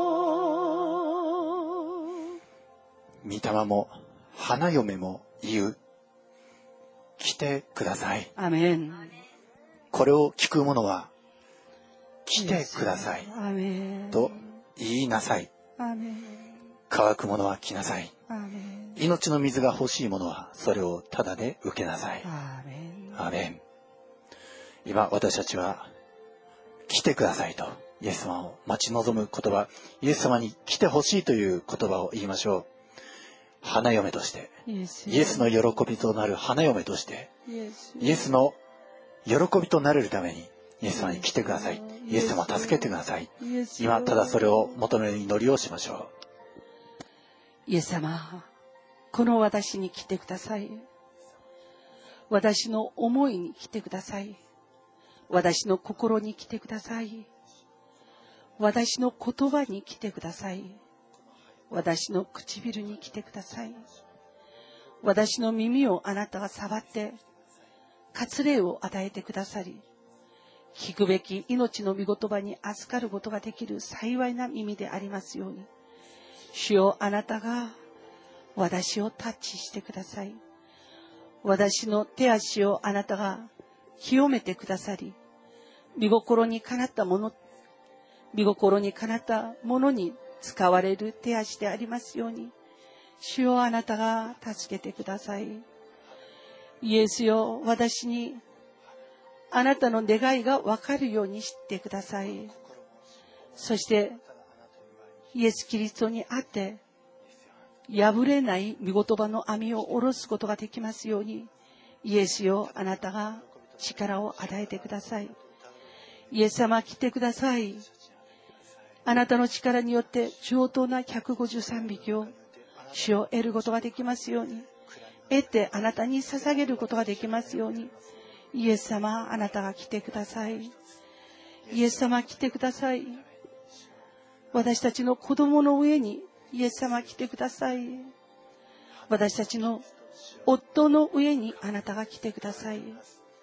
A: 御霊も花嫁も言う。来てください。
B: アメン。
A: これを聞く者は来てください
B: アメン
A: と言いなさい。
B: アメン。
A: 乾く者は来なさい。
B: アメン。
A: 命の水が欲しい者はそれをただで受けなさい。
B: アメン。
A: アメン。今私たちは来てくださいとイエス様を待ち望む言葉、イエス様に来てほしいという言葉を言いましょう。花嫁としてイエスの喜びとなる花嫁としてイエスの喜びとなれるためにイエス様に来てください。イエス様を助けてください。今ただそれを求める祈りをしましょ
B: う。イエス様、この私に来てください。私の思いに来てください。私の心に来てください。私の言葉に来てください。私の唇に来てください。私の耳をあなたが触って割礼を与えてくださり、聞くべき命の御言葉に預かることができる幸いな耳でありますように、主よ、あなたが私をタッチしてください。私の手足をあなたが清めてくださり、御心にかなったもの、御心にかなったものに使われる手足でありますように、主よ、あなたが助けてください。イエスよ、私にあなたの願いが分かるようにしてください。そしてイエス・キリストにあって破れない御言葉の網を下ろすことができますように、イエスよ、あなたが力を与えてください。イエス様、来てください。あなたの力によって上等なひゃくごじゅうさんびきを主を得ることができますように、得てあなたに捧げることができますように、イエス様、あなたが来てください。イエス様、来てください。私たちの子供の上にイエス様、来てください。私たちの夫の上にあなたが来てください。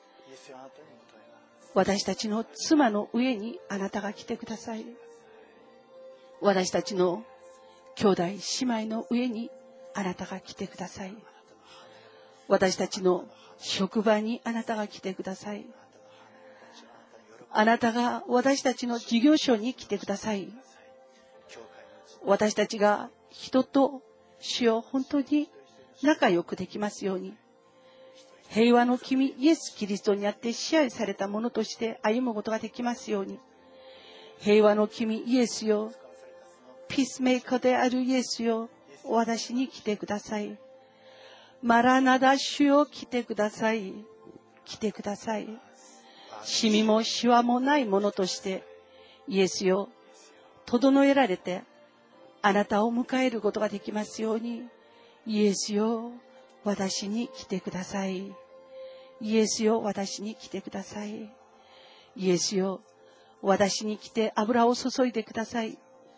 B: 私たちの妻の上にあなたが来てください。私たちの兄弟姉妹の上にあなたが来てください。私たちの職場にあなたが来てください。あなたが私たちの事業所に来てください。私たちが人と主を本当に仲良くできますように、平和の君イエス・キリストにあって支配されたものとして歩むことができますように、平和の君イエスよ、ピースメーカーであるイエスよ、私に来てください。マラナダ主よ、来てください。来てください。シミもシワもないものとしてイエスよ、整えられてあなたを迎えることができますように、イエスよ、私に来てください。イエスよ、私に来てください。イエスよ、私に来て油を注いでください。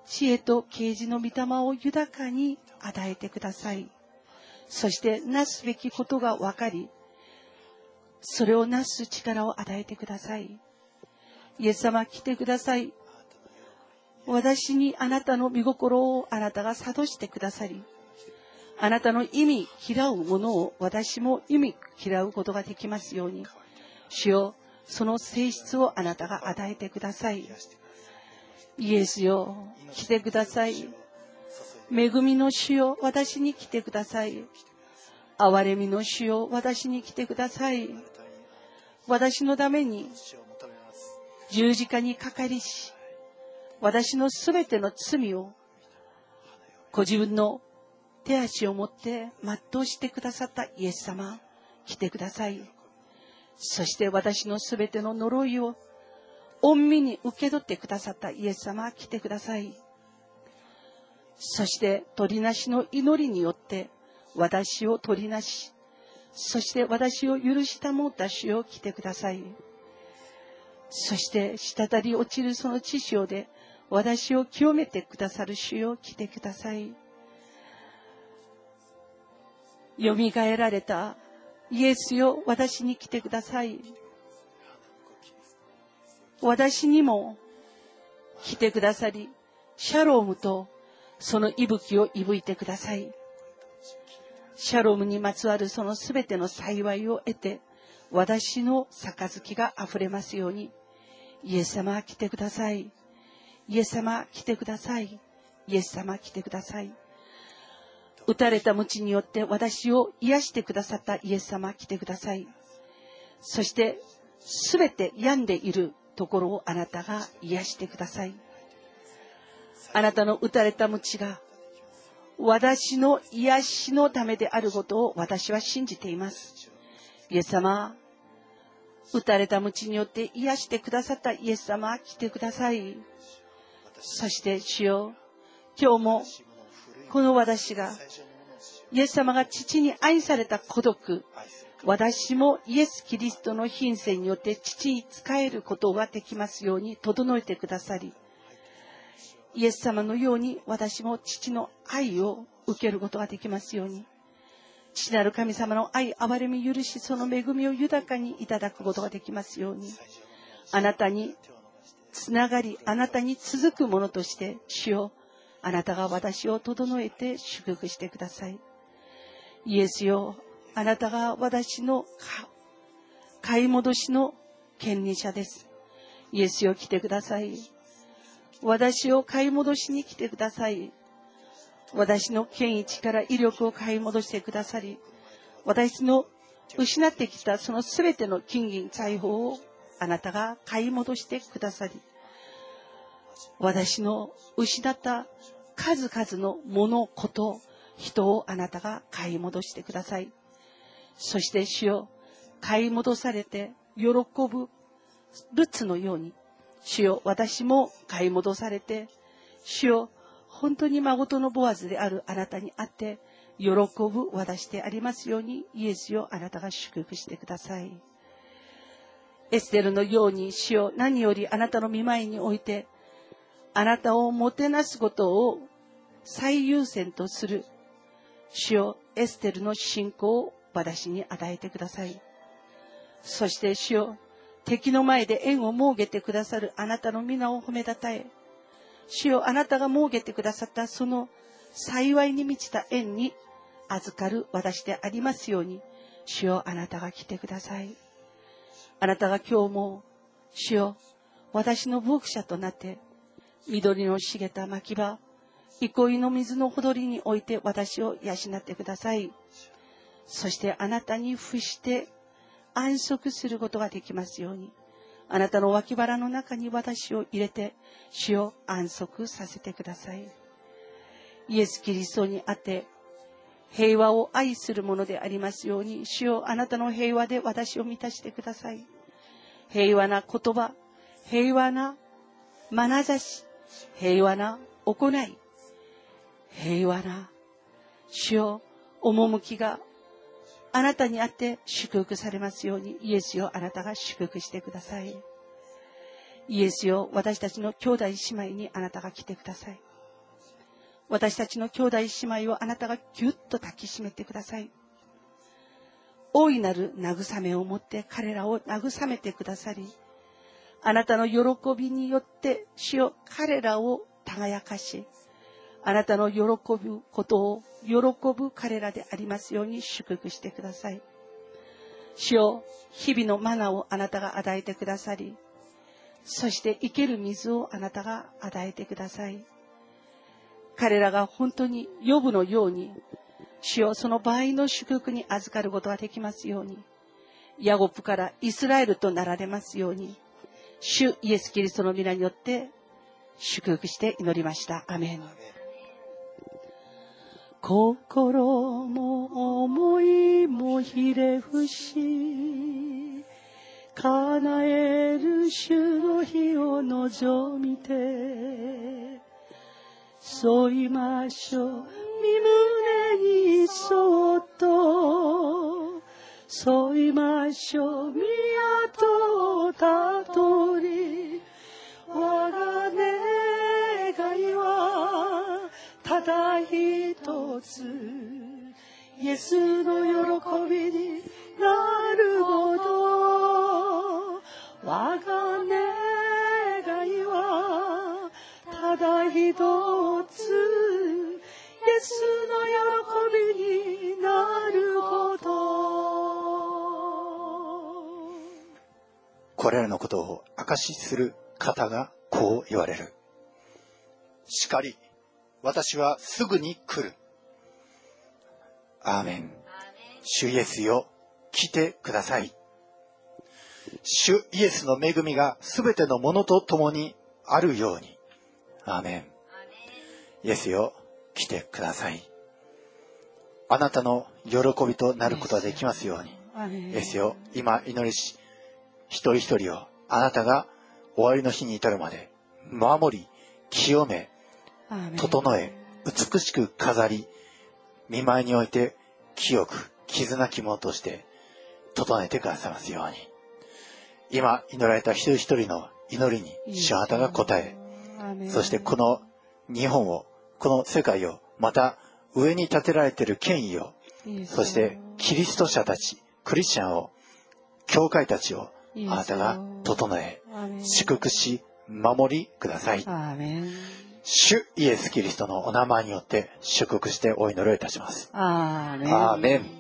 B: 知恵と啓示の御霊を豊かに与えてください。そしてなすべきことが分かり、それをなす力を与えてください。イエス様、来てください。私にあなたの御心をあなたが諭してくださり、あなたの意味嫌うものを私も意味嫌うことができますように、主よ、その性質をあなたが与えてください。イエスよ、来てください。恵みの主よ、私に来てください。憐れみの主よ、私に来てください。私のために十字架にかかりし、私のすべての罪をご自分の手足を持って全うしてくださったイエス様、来てください。そして私のすべての呪いを恩義に受け取ってくださったイエス様、来てください。そして取りなしの祈りによって私を取りなし、そして私を許したもった主よ、来てください。そして滴り落ちるその血潮で私を清めてくださる主よ、来てください。よみがえられたイエスよ、私に来てください。私にも来てくださり、シャロームとその息吹を息吹いてください。シャロームにまつわるそのすべての幸いを得て、私の杯があふれますように。イエス様、来てください。イエス様、来てください。イエス様、来てください。打たれた鞭によって私を癒してくださったイエス様、来てください。そしてすべて病んでいるところをあなたが癒してください。あなたの打たれた鞭が私の癒しのためであることを私は信じています。イエス様、打たれた鞭によって癒してくださったイエス様、来てください。そして主よ、今日もこの私が、イエス様が父に愛された孤独、私もイエス・キリストの品性によって父に仕えることができますように整えてくださり、イエス様のように私も父の愛を受けることができますように、父なる神様の愛、憐れみ、許し、その恵みを豊かにいただくことができますように、あなたにつながり、あなたに続くものとして、主よ、あなたが私を整えて祝福してください。イエスよ、あなたが私の買い戻しの権利者です。イエスよ、来てください。私を買い戻しに来てください。私の権威、力、威力を買い戻してくださり、私の失ってきたそのすべての金銀財宝をあなたが買い戻してくださり、私の失った数々の物、こと、人をあなたが買い戻してください。そして主よ、買い戻されて喜ぶルツのように、主よ、私も買い戻されて、主よ、本当に孫のボアズであるあなたにあって喜ぶ私でありますように、イエスよ、あなたが祝福してください。エステルのように主よ、何よりあなたの御前においてあなたをもてなすことを最優先とする主よ、エステルの信仰を私に与えてください。そして主よ、敵の前で縁を設けてくださるあなたの皆を褒めたたえ、主よ、あなたが設けてくださったその幸いに満ちた縁に預かる私でありますように、主よ、あなたが来てください。あなたが今日も主よ、私の牧者となって緑の茂った牧場、憩いの水のほとりにおいて私を養ってください。そしてあなたに伏して安息することができますように、あなたの脇腹の中に私を入れて主を安息させてください。イエス・キリストにあって平和を愛するものでありますように、主よ、あなたの平和で私を満たしてください。平和な言葉、平和な眼差し、平和な行い、平和な主よ、趣があなたにあって祝福されますように、イエスよ、あなたが祝福してください。イエスよ、私たちの兄弟姉妹にあなたが来てください。 私たちの兄弟姉妹をあなたがぎゅっと抱きしめてください。大いなる慰めを持って彼らを慰めてくださり、あなたの喜びによって主よ彼らを輝かし、あなたの喜ぶことを喜ぶ彼らでありますように祝福してください。主よ、日々のマナをあなたが与えてくださり、そして生ける水をあなたが与えてください。彼らが本当にヨブのように、主よその倍の祝福に預かることができますように、ヤコブからイスラエルとなられますように、主イエス・キリストの皆によって祝福して祈りました。アメン。心も思いもひれ伏し、叶える主の日を望みて、添いましょう身胸にそっと、添いましょう宮とたとり、我が願いはただ一つ、イエスの喜びになるほど、我が願いはただ一つ、イエスの喜びになるほど。
A: これらのことを証しする方がこう言われる。しかり、私はすぐに来る。アーメン。主イエスよ、来てください。主イエスの恵みがすべてのものと共にあるように。アーメン。イエスよ、来てください。あなたの喜びとなることができますように。イエスよ、今祈りし、一人一人をあなたが終わりの日に至るまで守り、清め、整え、美しく飾り、見舞いにおいて清く傷なきものとして整えてくださいますように。今祈られた一人一人の祈りに主あなたが答え、そしてこの日本を、この世界を、また上に立てられている権威を、そしてキリスト者たち、クリスチャンを、教会たちをあなたが整え、祝福し、守りください。主イエスキリストのお名前によって祝福してお祈りをいたします。
B: アーメン。
A: アーメン。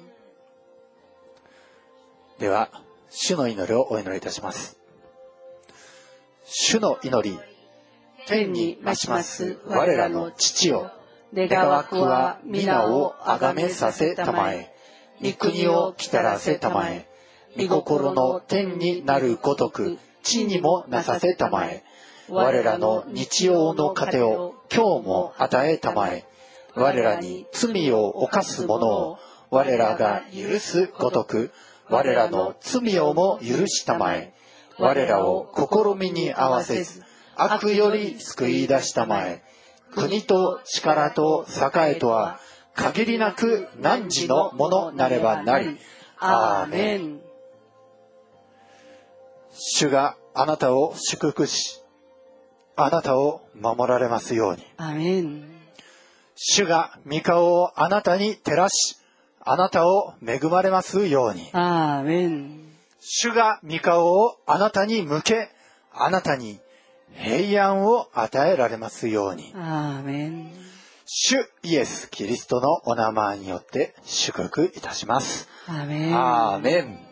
A: では、主の祈りをお祈りいたします。主の祈り、天に増します我らの父よ、願わくは皆をあがめさせたまえ、御国を来たらせたまえ、御心の天になるごとく地にもなさせたまえ、我らの日曜の糧を今日も与えたまえ、我らに罪を犯す者を我らが許すごとく我らの罪をも許したまえ、我らを試みに合わせず悪より救い出したまえ、国と力と栄とは限りなく汝のものなればなり。アーメン。主があなたを祝福し、あなたを守られますように。
B: アーメン。
A: 主が御顔をあなたに照らし、あなたを恵まれますように。
B: アーメン。
A: 主が御顔をあなたに向け、あなたに平安を与えられますように。
B: アーメン。
A: 主イエス・キリストのお名前によって祝福いたします。
B: アーメン。
A: アーメン。